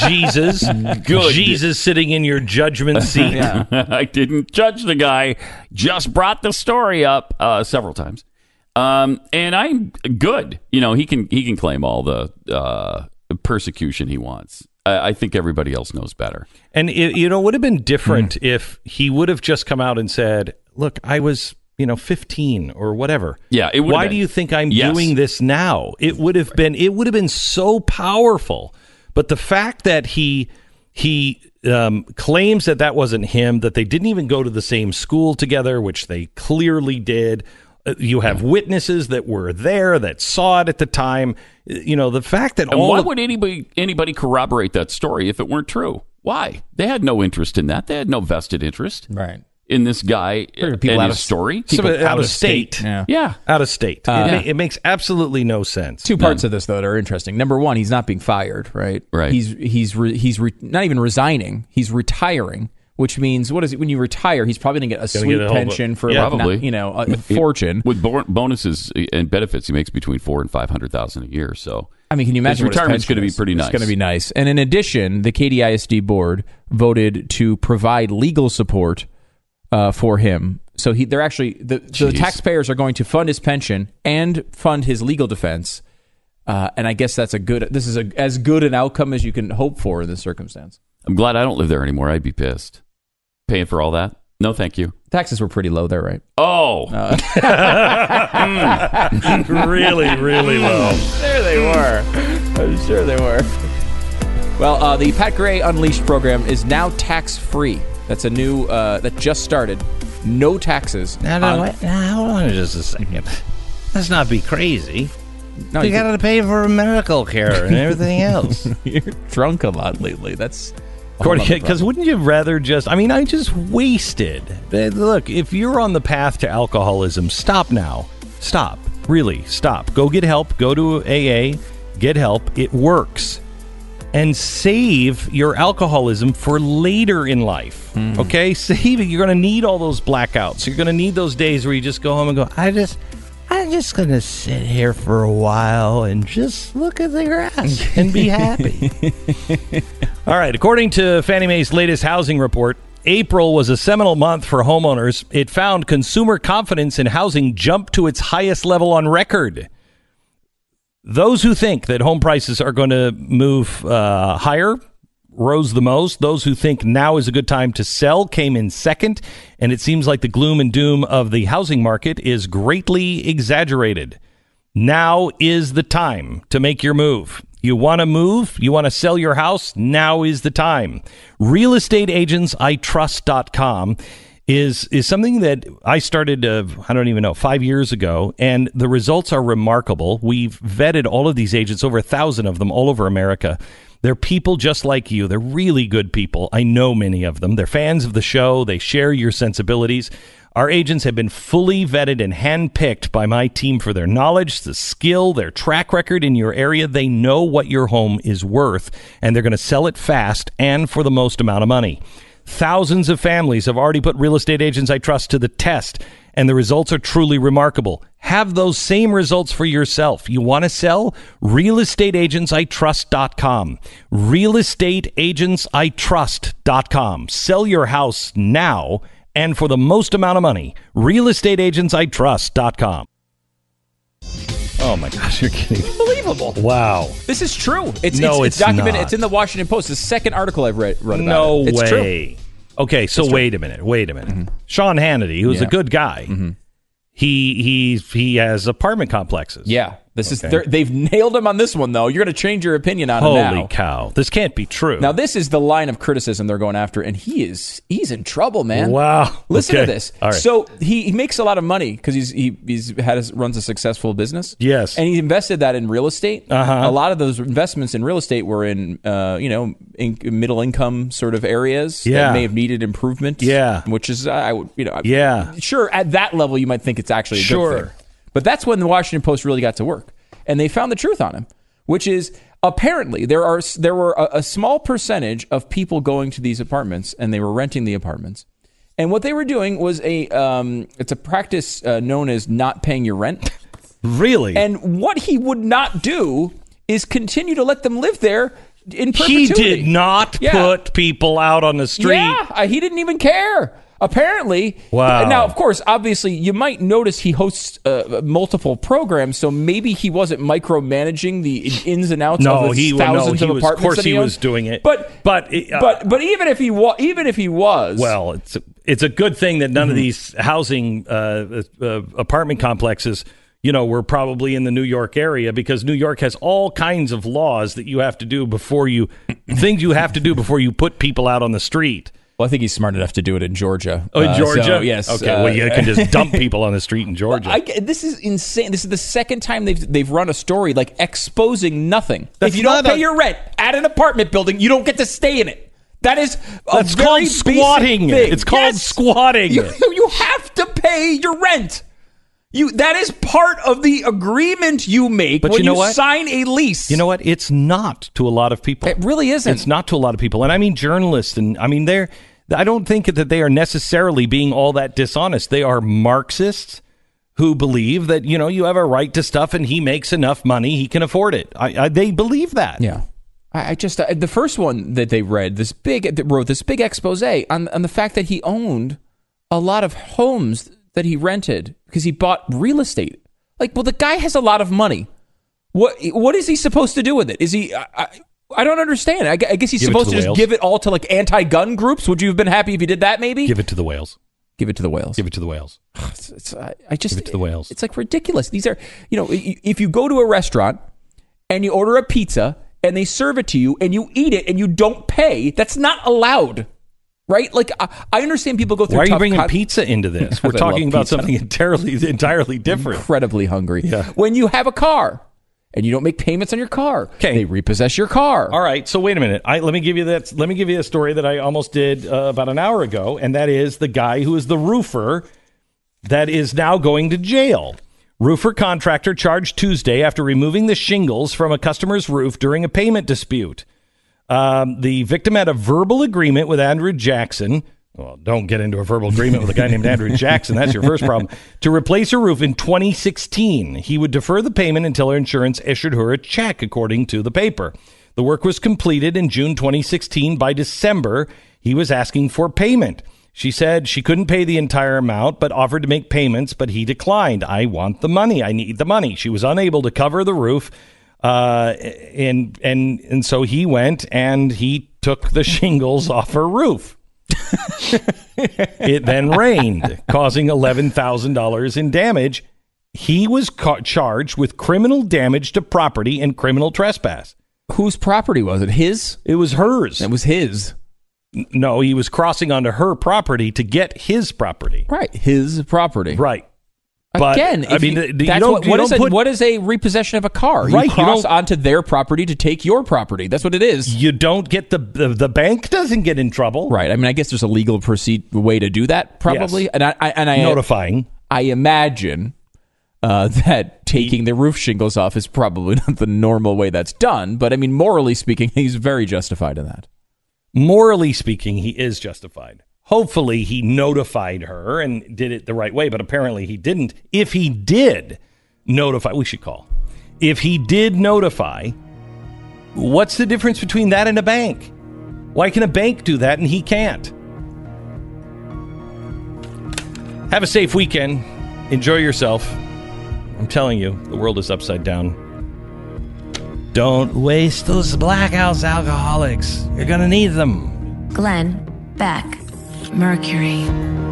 sitting in your judgment seat. I didn't judge the guy, just brought the story up several times. And I'm good. He can claim all the persecution he wants. I think everybody else knows better. And it would have been different if he would have just come out and said, look, I was 15 or whatever. Yeah, it would. Why do you think I'm doing this now? It would have been so powerful. But the fact that he claims that wasn't him, that they didn't even go to the same school together, which they clearly did. You have witnesses that were there that saw it at the time. The fact that why would anybody corroborate that story if it weren't true? Why? They had no interest in that. They had no vested interest. Right. In this guy and his story. Out of state. Yeah. Out of state. It makes absolutely no sense. Two parts of this, though, that are interesting. Number one, he's not being fired, right? Right. He's not even resigning. He's retiring, which means, what is it? When you retire, he's probably going to get a sweet pension for probably. A fortune. With bonuses and benefits, he makes between $400,000 and $500,000 a year. So, I mean, can you imagine his retirement's going to be pretty nice? It's going to be nice. And in addition, the Katy ISD board voted to provide legal support for him. So they're actually the taxpayers are going to fund his pension and fund his legal defense. And I guess this is as good an outcome as you can hope for in this circumstance. I'm glad I don't live there anymore. I'd be pissed. Paying for all that? No, thank you. Taxes were pretty low there, right? Oh. Really, really low. There they were. I'm sure they were. Well, the Pat Gray Unleashed program is now tax-free. That's a new, that just started. No taxes. Now, hold on just a second. Let's not be crazy. No, you got to pay for medical care and everything else. You're drunk a lot lately. That's Because wouldn't you rather just... I mean, I just wasted. Look, if you're on the path to alcoholism, stop now. Stop. Really, stop. Go get help. Go to AA. Get help. It works. And save your alcoholism for later in life. Okay? Save it. You're going to need all those blackouts. You're going to need those days where you just go home and go, I'm just going to sit here for a while and just look at the grass and be happy. All right. According to Fannie Mae's latest housing report, April was a seminal month for homeowners. It found consumer confidence in housing jumped to its highest level on record. Those who think that home prices are going to move higher rose the most. Those who think now is a good time to sell came in second. And it seems like the gloom and doom of the housing market is greatly exaggerated. Now is the time to make your move. You want to move? You want to sell your house? Now is the time. RealestateAgentsITrust.com is something that I started, 5 years ago, and the results are remarkable. We've vetted all of these agents, over 1,000 of them all over America. They're people just like you. They're really good people. I know many of them. They're fans of the show. They share your sensibilities. Our agents have been fully vetted and handpicked by my team for their knowledge, the skill, their track record in your area. They know what your home is worth, and they're going to sell it fast and for the most amount of money. Thousands of families have already put Real Estate Agents I Trust to the test, and the results are truly remarkable. Have those same results for yourself. You want to sell? RealestateAgentsITrust.com. RealestateAgentsITrust.com. Sell your house now and for the most amount of money. RealestateAgentsITrust.com. Oh my gosh, you're kidding. Unbelievable. Wow. This is true. It's not. documented. It's in the Washington Post. The second article I've read about no it. It's way. True. Okay, so wait a minute. Mm-hmm. Sean Hannity, who's a good guy, he has apartment complexes. Yeah. They've nailed him on this one, though. You're going to change your opinion on him now. Holy cow. This can't be true. Now, this is the line of criticism they're going after, and he's in trouble, man. Wow. Listen to this. All right. So he makes a lot of money because he's runs a successful business. Yes. And he invested that in real estate. A lot of those investments in real estate were in middle income sort of areas that may have needed improvement. Yeah. Which is sure, at that level you might think it's actually a good thing. But that's when the Washington Post really got to work. And they found the truth on him, which is apparently there were a small percentage of people going to these apartments and they were renting the apartments. And what they were doing was it's a practice known as not paying your rent. Really? And what he would not do is continue to let them live there in perpetuity. He did not put people out on the street. Yeah, he didn't even care. Apparently. Wow. Now, of course, obviously, you might notice he hosts multiple programs, so maybe he wasn't micromanaging the ins and outs of the thousands of apartments. Of course, that he was doing it. But even if he was, well, it's a good thing that none of these housing apartment complexes, were probably in the New York area, because New York has all kinds of laws that you have to do before you put people out on the street. Well, I think he's smart enough to do it in Georgia. Oh, in Georgia? So, yes. Okay, well, you can just dump people on the street in Georgia. This is insane. This is the second time they've run a story like exposing nothing. If you don't pay your rent at an apartment building, you don't get to stay in it. That's called squatting. It's called squatting. You have to pay your rent. That is part of the agreement you make when you sign a lease. You know what? It's not to a lot of people. It really isn't. It's not to a lot of people. And I mean journalists, and I mean I don't think that they are necessarily being all that dishonest. They are Marxists who believe that, you have a right to stuff and he makes enough money, he can afford it. They believe that. Yeah. I just the first one that they wrote this big expose on the fact that he owned a lot of homes that he rented because he bought real estate. The guy has a lot of money. What is he supposed to do with it? Is he? I don't understand. I guess he's supposed to just give it all to anti-gun groups. Would you have been happy if he did that? Maybe give it to the whales. Give it to the whales. Give it to the whales. Give it to the whales. It's ridiculous. These are if you go to a restaurant and you order a pizza and they serve it to you and you eat it and you don't pay, that's not allowed. Right? I understand people go through. Why are you bringing pizza into this? We're talking about something entirely different. Incredibly hungry. Yeah. When you have a car and you don't make payments on your car, they repossess your car. All right, so wait a minute. Let me give you that. Let me give you a story that I almost did about an hour ago, and that is the guy who is the roofer that is now going to jail. Roofer contractor charged Tuesday after removing the shingles from a customer's roof during a payment dispute. The victim had a verbal agreement with Andrew Jackson. Well, don't get into a verbal agreement with a guy named Andrew Jackson. That's your first problem. To replace her roof in 2016. He would defer the payment until her insurance issued her a check, according to the paper. The work was completed in June 2016. By December, he was asking for payment. She said she couldn't pay the entire amount, but offered to make payments, but he declined. I want the money. I need the money. She was unable to cover the roof. And so he went and he took the shingles off her roof. It then rained, causing $11,000 in damage. He was charged with criminal damage to property and criminal trespass. Whose property was it? His? It was hers. It was his. No, he was crossing onto her property to get his property. Right, his property. Right. But, again, I mean, what is a repossession of a car? Right, you cross onto their property to take your property. That's what it is. You don't get the bank doesn't get in trouble. Right. I mean, I guess there's a legal way to do that, probably. Yes. And I notifying. I imagine that taking the roof shingles off is probably not the normal way that's done. But I mean, morally speaking, he's very justified in that. Morally speaking, he is justified. Hopefully he notified her and did it the right way, but apparently he didn't. If he did notify, we should call. If he did notify, what's the difference between that and a bank? Why can a bank do that and he can't? Have a safe weekend. Enjoy yourself. I'm telling you, the world is upside down. Don't waste those Blackhouse alcoholics. You're going to need them. Glenn Beck, Mercury.